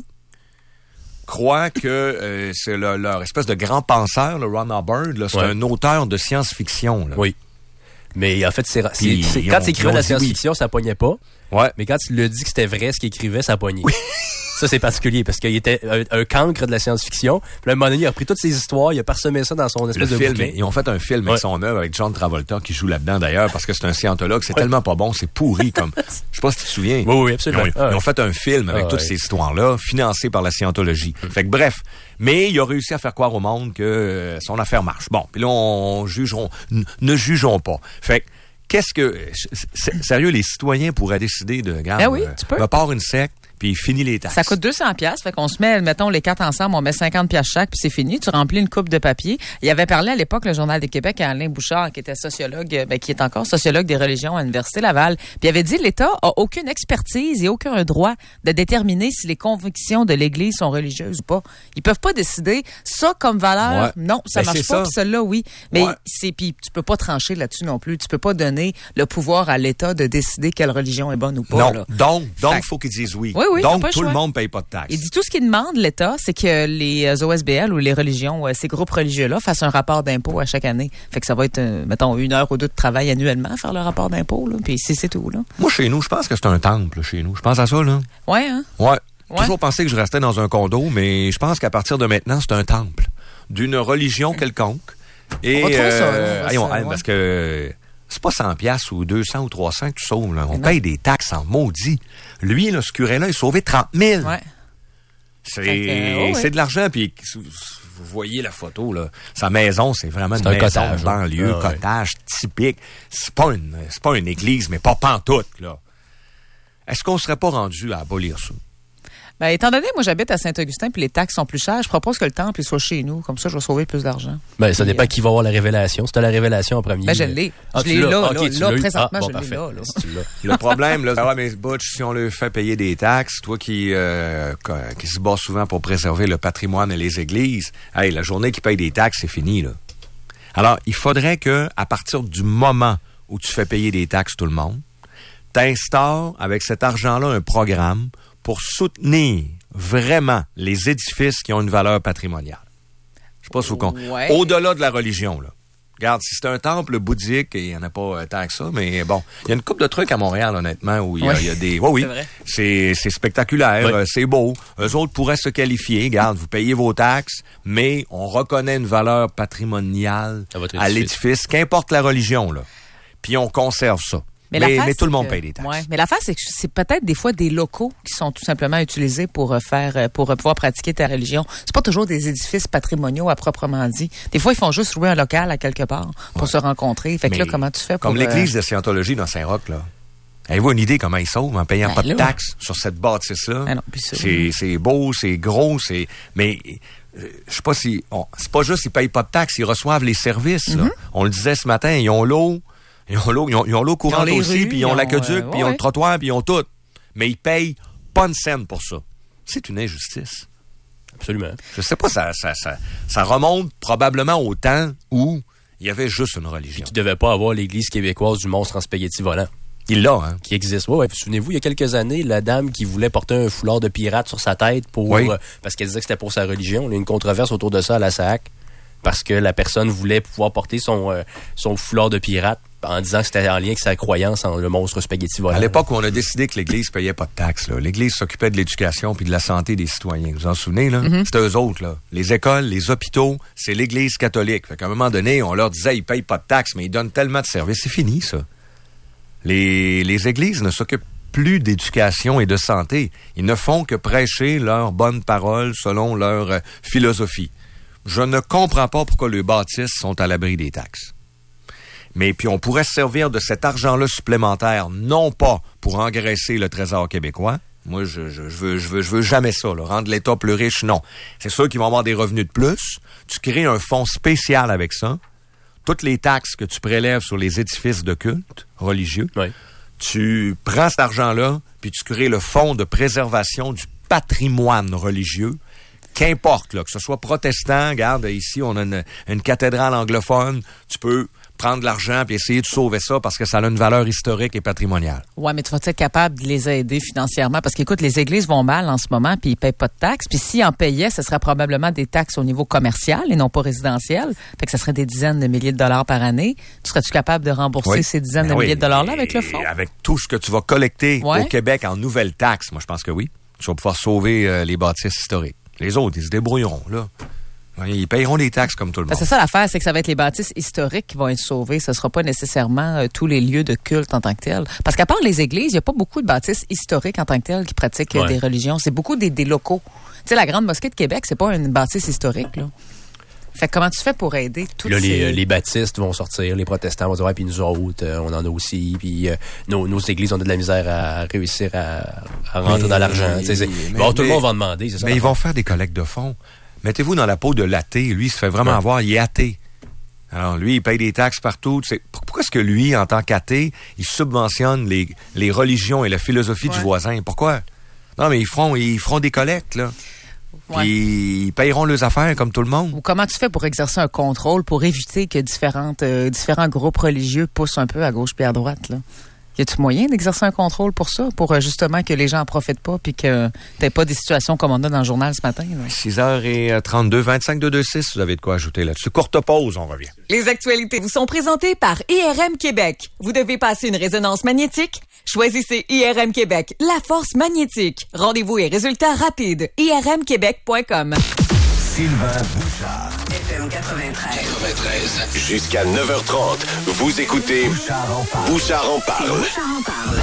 croient que euh, c'est le, leur espèce de grand penseur, le Ron Hubbard, là, c'est ouais. un auteur de science-fiction. Là. Oui. Mais en fait, c'est, c'est, c'est quand tu écrivais de la science-fiction, oui. ça pognait pas. Ouais. Mais quand tu lui as dit que c'était vrai ce qu'il écrivait, ça pognait. Oui. Ça, c'est particulier parce qu'il était un, un cancre de la science-fiction. Puis à un moment donné, il a repris toutes ses histoires, il a parsemé ça dans son espèce le de film, bouquin. Ils ont fait un film ouais. avec son œuvre, avec John Travolta qui joue là-dedans d'ailleurs parce que c'est un scientologue. C'est ouais. tellement pas bon, c'est pourri comme... Je sais pas si tu te souviens. Oui, oui, absolument. Ils ont, ah, ils ont fait un film avec ah, toutes ouais. ces histoires-là, financé par la scientologie. Mmh. Fait que bref, mais il a réussi à faire croire au monde que euh, son affaire marche. Bon, puis là, on jugeront... N- ne jugeons pas. Fait que qu'est-ce que... Sérieux, les citoyens pourraient décider de... Regarde, ben oui, tu peux. Me part une secte, puis fini les taxes. Ça coûte deux cents piastres, fait qu'on se met, mettons, les quatre ensemble, on met cinquante piastres chaque, puis c'est fini. Tu remplis une coupe de papier. Il avait parlé à l'époque, le Journal de Québec, à Alain Bouchard, qui était sociologue, ben, qui est encore sociologue des religions à l'Université Laval. Puis il avait dit, l'État a aucune expertise et aucun droit de déterminer si les convictions de l'Église sont religieuses ou pas. Ils peuvent pas décider ça comme valeur. Ouais. Non, ça ben, marche pas, puis celle-là, oui. Mais ouais. c'est, puis tu peux pas trancher là-dessus non plus. Tu peux pas donner le pouvoir à l'État de décider quelle religion est bonne ou pas. Non, là. donc, donc, il faut qu'ils disent oui. Oui, oui, donc, tout le monde paye pas de taxes. Il dit tout ce qu'il demande, l'État, c'est que les O S B L ou les religions, ces groupes religieux-là, fassent un rapport d'impôt à chaque année. Fait que ça va être, euh, mettons, une heure ou deux de travail annuellement à faire le rapport d'impôt, là. Puis c'est, c'est tout, là. Moi, chez nous, je pense que c'est un temple, là, chez nous. Je pense à ça, là. Ouais, hein? Ouais. Ouais. Toujours pensé que je restais dans un condo, mais je pense qu'à partir de maintenant, c'est un temple d'une religion quelconque. Et, on va trouver ça, euh, là, ayons, ça, ouais. parce que c'est pas cent piastres ou deux cents ou trois cents que tu sauves, là. On paye des taxes en maudit. Lui, là, ce curé-là, il a sauvé trente mille. Ouais. C'est, que, oh, c'est oui. de l'argent, puis vous voyez la photo, là. Sa maison, c'est vraiment c'est une maison cottage, de banlieue, ah, ouais. cottage typique. C'est pas une, c'est pas une église, mais pas pantoute, là. Est-ce qu'on serait pas rendu à abolir ça? Ben, étant donné, moi, j'habite à Saint-Augustin, puis les taxes sont plus chères, je propose que le temple il soit chez nous. Comme ça, je vais sauver plus d'argent. Ben, ça dépend euh... qui va avoir la révélation. Si t'as la révélation en premier. Ben, je l'ai. Ah, je l'ai là, là, okay, là, là présentement, ah, bon, je parfait. l'ai là, là. Si tu l'as. Le problème, là, ah, mais Butch, si on le fait payer des taxes, toi qui, euh, qui se bat souvent pour préserver le patrimoine et les églises, hey, la journée qui paye des taxes, c'est fini, là. Alors, il faudrait que, à partir du moment où tu fais payer des taxes tout le monde, t'instaures avec cet argent-là un programme pour soutenir vraiment les édifices qui ont une valeur patrimoniale. Je sais pas si vous comprenez. Ouais. Au-delà de la religion, là. Regarde, si c'est un temple bouddhique, il n'y en a pas tant que ça, mais bon, il y a une couple de trucs à Montréal, honnêtement, où il y a, ouais. il y a des... Oui, oui, c'est vrai. c'est, c'est spectaculaire, ouais. c'est beau. Eux autres pourraient se qualifier. Regarde, vous payez vos taxes, mais on reconnaît une valeur patrimoniale à, à l'édifice, qu'importe la religion, là. Puis on conserve ça. Mais, Mais, mais, l'affaire, tout le c'est monde que- paye des taxes. Ouais, mais l'affaire, c'est que c'est peut-être des fois des locaux qui sont tout simplement utilisés pour euh, faire, euh, pour euh, pouvoir pratiquer ta religion. C'est pas toujours des édifices patrimoniaux à proprement dit. Des fois, ils font juste louer un local à quelque part pour se rencontrer. Fait que Mais là, comment tu fais pour... Comme euh, l'église de Scientologie dans Saint-Roch, là. Avez-vous une idée comment ils sauvent en payant Ben pas de là. taxes sur cette bâtisse-là? Ben non, puis c'est- c'est, c'est beau, c'est gros, c'est... Mais euh, je sais pas si... on- c'est pas juste qu'ils payent pas de taxes, ils reçoivent les services. là. Mhm. On le disait ce matin, ils ont l'eau, ils ont l'eau, ils ont, ils ont l'eau courante les aussi, rues, puis ils ont ils ont, l'aqueduc, euh, puis ils ont ouais. le trottoir, puis ils ont tout. Mais ils payent pas une scène pour ça. C'est une injustice. Absolument. Je sais pas, ça, ça, ça, ça remonte probablement au temps où il y avait juste une religion. Qui devait pas avoir l'église québécoise du monstre en spaghetti volant. Il l'a, hein? Qui existe. Ouais, ouais. Vous souvenez-vous, il y a quelques années, la dame qui voulait porter un foulard de pirate sur sa tête pour, Oui. euh, parce qu'elle disait que c'était pour sa religion. Il y a eu une controverse autour de ça à la S A C parce que la personne voulait pouvoir porter son, euh, son foulard de pirate en disant que c'était en lien avec sa croyance en le monstre spaghetti volant. À l'époque où on a décidé que l'Église payait pas de taxes, là, l'Église s'occupait de l'éducation puis de la santé des citoyens. Vous vous en souvenez, là? Mm-hmm. C'était eux autres, là. Les écoles, les hôpitaux, c'est l'Église catholique. Fait qu'à un moment donné, on leur disait, ils payent pas de taxes, mais ils donnent tellement de services. C'est fini, ça. Les, les églises ne s'occupent plus d'éducation et de santé. Ils ne font que prêcher leurs bonnes paroles selon leur euh, philosophie. Je ne comprends pas pourquoi les bâtisses sont à l'abri des taxes. Mais puis on pourrait se servir de cet argent-là supplémentaire, non pas pour engraisser le Trésor québécois. Moi, je, je, je veux, je veux, je veux jamais ça, là. Rendre l'État plus riche, non. C'est sûr qu'ils vont avoir des revenus de plus. Tu crées un fonds spécial avec ça. Toutes les taxes que tu prélèves sur les édifices de culte religieux, Oui. tu prends cet argent-là, puis tu crées le fonds de préservation du patrimoine religieux. Qu'importe, là, que ce soit protestant, regarde, ici, on a une, une cathédrale anglophone, tu peux prendre de l'argent puis essayer de sauver ça parce que ça a une valeur historique et patrimoniale. Ouais, mais tu vas être capable de les aider financièrement? Parce qu'écoute, les églises vont mal en ce moment puis ils payent pas de taxes. Puis s'ils en payaient, ce serait probablement des taxes au niveau commercial et non pas résidentiel. Fait que ça serait des dizaines de milliers de dollars par année. Tu serais-tu capable de rembourser Oui. ces dizaines Ben de oui. milliers de dollars-là avec le fonds? Et avec tout ce que tu vas collecter Ouais. au Québec en nouvelles taxes, moi, je pense que oui. Tu vas pouvoir sauver euh, les bâtisses historiques. Les autres, ils se débrouilleront, là. Ils payeront des taxes comme tout le monde. Parce que c'est ça l'affaire, c'est que ça va être les bâtisses historiques qui vont être sauvées. Ce ne sera pas nécessairement euh, tous les lieux de culte en tant que tels. Parce qu'à part les églises, il n'y a pas beaucoup de bâtisses historiques en tant que telles qui pratiquent euh, Ouais. des religions. C'est beaucoup des, des locaux. Tu sais, la Grande Mosquée de Québec, c'est pas une bâtisse historique, là. Fait que comment tu fais pour aider toutes Là, ces... les, les baptistes vont sortir, les protestants vont dire, ouais, puis nous autres, euh, on en a aussi, puis euh, nos, nos églises ont de la misère à réussir à, à rentrer Mais- dans l'argent. Tu sais, c'est- mais- bon, tout le mais- monde va demander, c'est ça. Mais ils l'affaire. vont faire des collectes de fonds. Mettez-vous dans la peau de l'athée. Lui, il se fait vraiment Ouais. avoir. Il est athée. Alors, lui, il paye des taxes partout. Tu sais, pourquoi est-ce que lui, en tant qu'athée, il subventionne les, les religions et la philosophie du Ouais. voisin? Pourquoi? Non, mais ils feront, ils feront des collectes, là. Ouais. Puis ils payeront leurs affaires comme tout le monde. Ou comment tu fais pour exercer un contrôle, pour éviter que différentes, euh, différents groupes religieux poussent un peu à gauche puis à droite, là? Y a-tu moyen d'exercer un contrôle pour ça? Pour euh, justement que les gens en profitent pas puis que t'aies pas des situations comme on a dans le journal ce matin, là? six heures trente-deux, vingt-cinq deux deux six, vous avez de quoi ajouter là-dessus. Courte pause, on revient. Les actualités vous sont présentées par I R M Québec. Vous devez passer une résonance magnétique? Choisissez I R M Québec, la force magnétique. Rendez-vous et résultats rapides. I R M québec point com. Sylvain Bouchard. F M quatre-vingt-treize. quatre-vingt-treize. Jusqu'à neuf heures trente, vous écoutez Bouchard en parle. Bouchard en parle. Bouchard en parle.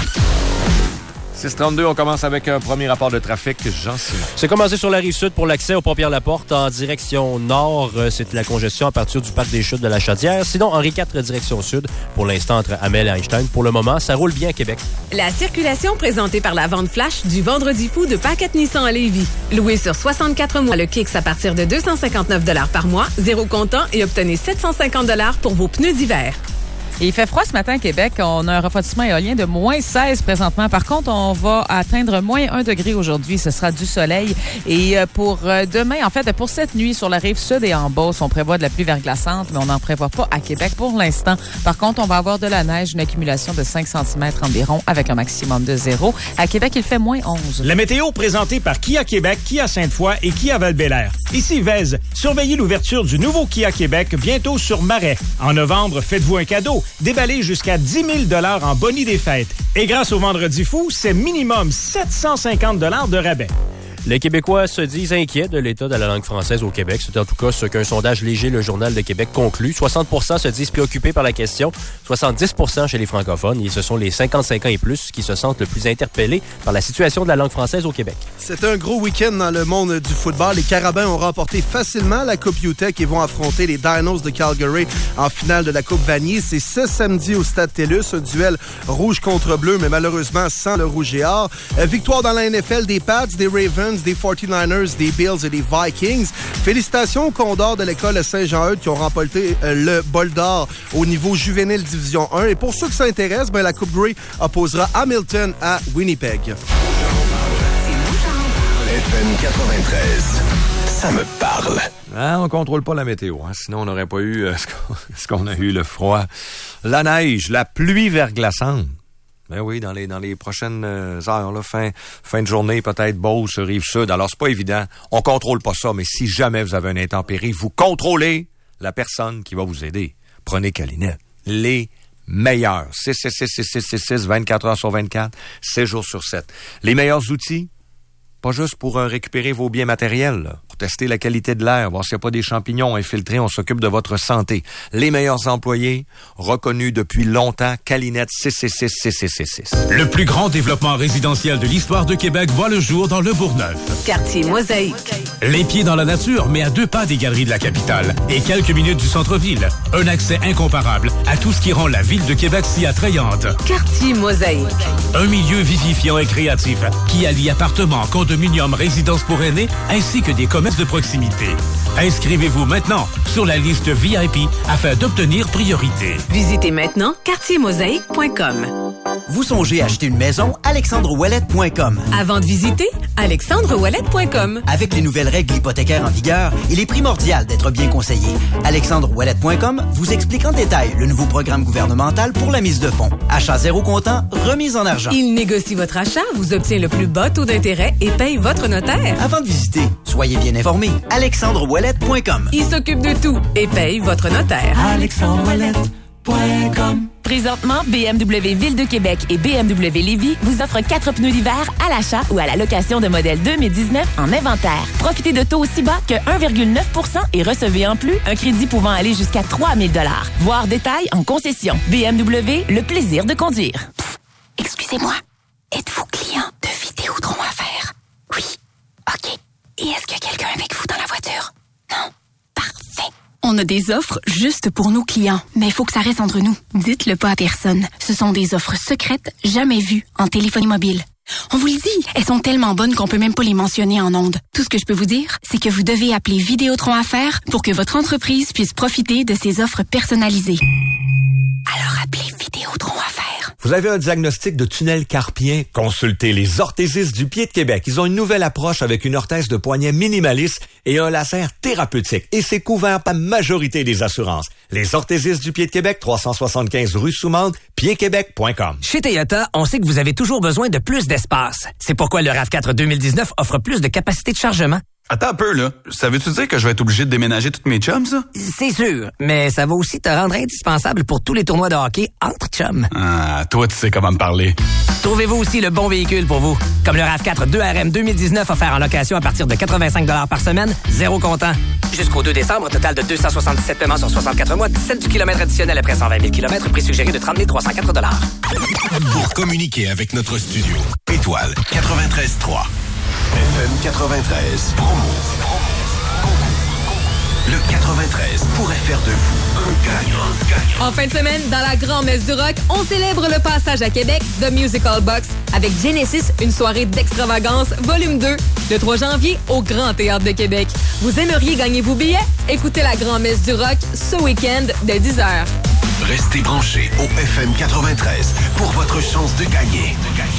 six trente-deux, on commence avec un premier rapport de trafic. Jean-Simon. C'est commencé sur la rive sud pour l'accès au Pont-Pierre-Laporte en direction nord. Euh, C'est la congestion à partir du parc des Chutes de la Chaudière. Sinon, Henri quatre, direction sud. Pour l'instant, entre Hamel et Einstein. Pour le moment, ça roule bien à Québec. La circulation présentée par la vente flash du Vendredi fou de Paquette Nissan à Lévis. Loué sur soixante-quatre mois, le Kicks à partir de deux cent cinquante-neuf dollars par mois, zéro comptant et obtenez sept cent cinquante dollars pour vos pneus d'hiver. Et il fait froid ce matin à Québec. On a un refroidissement éolien de moins seize présentement. Par contre, on va atteindre moins un degré aujourd'hui. Ce sera du soleil. Et euh, pour euh, demain, en fait, pour cette nuit, sur la rive sud et en Beauce, on prévoit de la pluie verglaçante, mais on n'en prévoit pas à Québec pour l'instant. Par contre, on va avoir de la neige, une accumulation de cinq centimètres environ, avec un maximum de zéro. À Québec, il fait moins onze. La météo présentée par Kia Québec, Kia Sainte-Foy et Kia Val-Bélair. Ici Vez, surveillez l'ouverture du nouveau Kia Québec bientôt sur Marais. En novembre, faites-vous un cadeau. Déballez jusqu'à dix mille dollars en boni des fêtes. Et grâce au Vendredi fou, c'est minimum sept cent cinquante dollars de rabais. Les Québécois se disent inquiets de l'état de la langue française au Québec. C'est en tout cas ce qu'un sondage léger, le Journal de Québec, conclut. soixante pour cent se disent préoccupés par la question, soixante-dix pour cent chez les francophones. Et ce sont les cinquante-cinq ans et plus qui se sentent le plus interpellés par la situation de la langue française au Québec. C'est un gros week-end dans le monde du football. Les Carabins ont remporté facilement la Coupe U-Tech et vont affronter les Dinos de Calgary en finale de la Coupe Vanier. C'est ce samedi au Stade TELUS, un duel rouge contre bleu, mais malheureusement sans le rouge et or. Euh, victoire dans la N F L des Pats, des Ravens, des forty-niners, des Bills et des Vikings. Félicitations aux Condors de l'école Saint-Jean-Eudes qui ont remporté euh, le bol d'or au niveau juvénile Division un. Et pour ceux qui s'intéressent, ben, la Coupe Grey opposera Hamilton à Winnipeg. F M quatre-vingt-treize, ça me parle. Ah, on contrôle pas la météo, hein? Sinon on n'aurait pas eu euh, ce, qu'on, ce qu'on a eu, le froid, la neige, la pluie verglaçante. Ben oui, dans les dans les prochaines heures, là, fin fin de journée, peut-être Beauce, Rive-Sud. Alors, c'est pas évident. On contrôle pas ça, mais si jamais vous avez une intempérie, vous contrôlez la personne qui va vous aider. Prenez Calinette. Les meilleurs. six six six six six six six, vingt-quatre heures sur vingt-quatre, sept jours sur sept. Les meilleurs outils, pas juste pour euh, récupérer vos biens matériels, là, pour tester la qualité de l'air, voir s'il n'y a pas des champignons infiltrés, on s'occupe de votre santé. Les meilleurs employés, reconnus depuis longtemps, Calinette six six six six six six six. Le plus grand développement résidentiel de l'histoire de Québec voit le jour dans le Bourgneuf. Quartier Mosaïque. Les pieds dans la nature, mais à deux pas des galeries de la capitale et quelques minutes du centre-ville. Un accès incomparable à tout ce qui rend la ville de Québec si attrayante. Quartier Mosaïque. Un milieu vivifiant et créatif qui allie appartements, condominiums, résidences pour aînés ainsi que des commerces de proximité. Inscrivez-vous maintenant sur la liste V I P afin d'obtenir priorité. Visitez maintenant quartier mosaïque point com. Vous songez à acheter une maison? alexandre ouellet point com. Avant de visiter, alexandre ouellet point com. Avec les nouvelles règles hypothécaires en vigueur, il est primordial d'être bien conseillé. alexandre ouellet point com vous explique en détail le nouveau programme gouvernemental pour la mise de fonds. Achat zéro comptant, remise en argent. Il négocie votre achat, vous obtient le plus bas taux d'intérêt et paye votre notaire. Avant de visiter, soyez bien informé. alexandre ouellet point com. Il s'occupe de tout et paye votre notaire. alexandre ouellet point com. Présentement, B M W Ville de Québec et B M W Lévis vous offrent quatre pneus d'hiver à l'achat ou à la location de modèles deux mille dix-neuf en inventaire. Profitez de taux aussi bas que un virgule neuf pour cent et recevez en plus un crédit pouvant aller jusqu'à trois mille dollars. Voir détails en concession. B M W, le plaisir de conduire. Psst, excusez-moi, êtes-vous client de Vidéotron Affaires? Oui. OK. Et est-ce qu'il y a quelqu'un avec vous dans la voiture? Non? Parfait. On a des offres juste pour nos clients, mais il faut que ça reste entre nous. Dites-le pas à personne. Ce sont des offres secrètes, jamais vues en téléphonie mobile. On vous le dit, elles sont tellement bonnes qu'on peut même pas les mentionner en ondes. Tout ce que je peux vous dire, c'est que vous devez appeler Vidéotron Affaires pour que votre entreprise puisse profiter de ces offres personnalisées. Alors appelez Vidéotron Affaires. Vous avez un diagnostic de tunnel carpien? Consultez les orthésistes du pied de Québec. Ils ont une nouvelle approche avec une orthèse de poignet minimaliste et un laser thérapeutique. Et c'est couvert par la majorité des assurances. Les orthésistes du pied de Québec, trois cent soixante-quinze rue Soumande, pied québec point com. Chez Toyota, on sait que vous avez toujours besoin de plus d'espace. C'est pourquoi le RAV quatre deux mille dix-neuf offre plus de capacité de chargement. Attends un peu, là. Ça veut-tu dire que je vais être obligé de déménager toutes mes chums, ça? C'est sûr, mais ça va aussi te rendre indispensable pour tous les tournois de hockey entre chums. Ah, toi, tu sais comment me parler. Trouvez-vous aussi le bon véhicule pour vous. Comme le RAV quatre deux R M deux mille dix-neuf offert en location à partir de quatre-vingt-cinq dollars par semaine, zéro comptant. Jusqu'au deux décembre, total de deux cent soixante-dix-sept paiements sur soixante-quatre mois, dix-sept du kilomètre additionnel après cent vingt mille kilomètres, prix suggéré de trente mille trois cent quatre dollars. Pour communiquer avec notre studio, étoile quatre-vingt-treize trois. F M quatre-vingt-treize, promo. Le quatre-vingt-treize pourrait faire de vous un gagnant. En fin de semaine, dans la Grand-Messe du Rock, on célèbre le passage à Québec de Musical Box avec Genesis, une soirée d'extravagance, volume deux, le trois janvier au Grand Théâtre de Québec. Vous aimeriez gagner vos billets? Écoutez la Grand-Messe du Rock ce week-end dès dix heures. Restez branchés au F M quatre-vingt-treize pour votre chance de gagner. De gagner.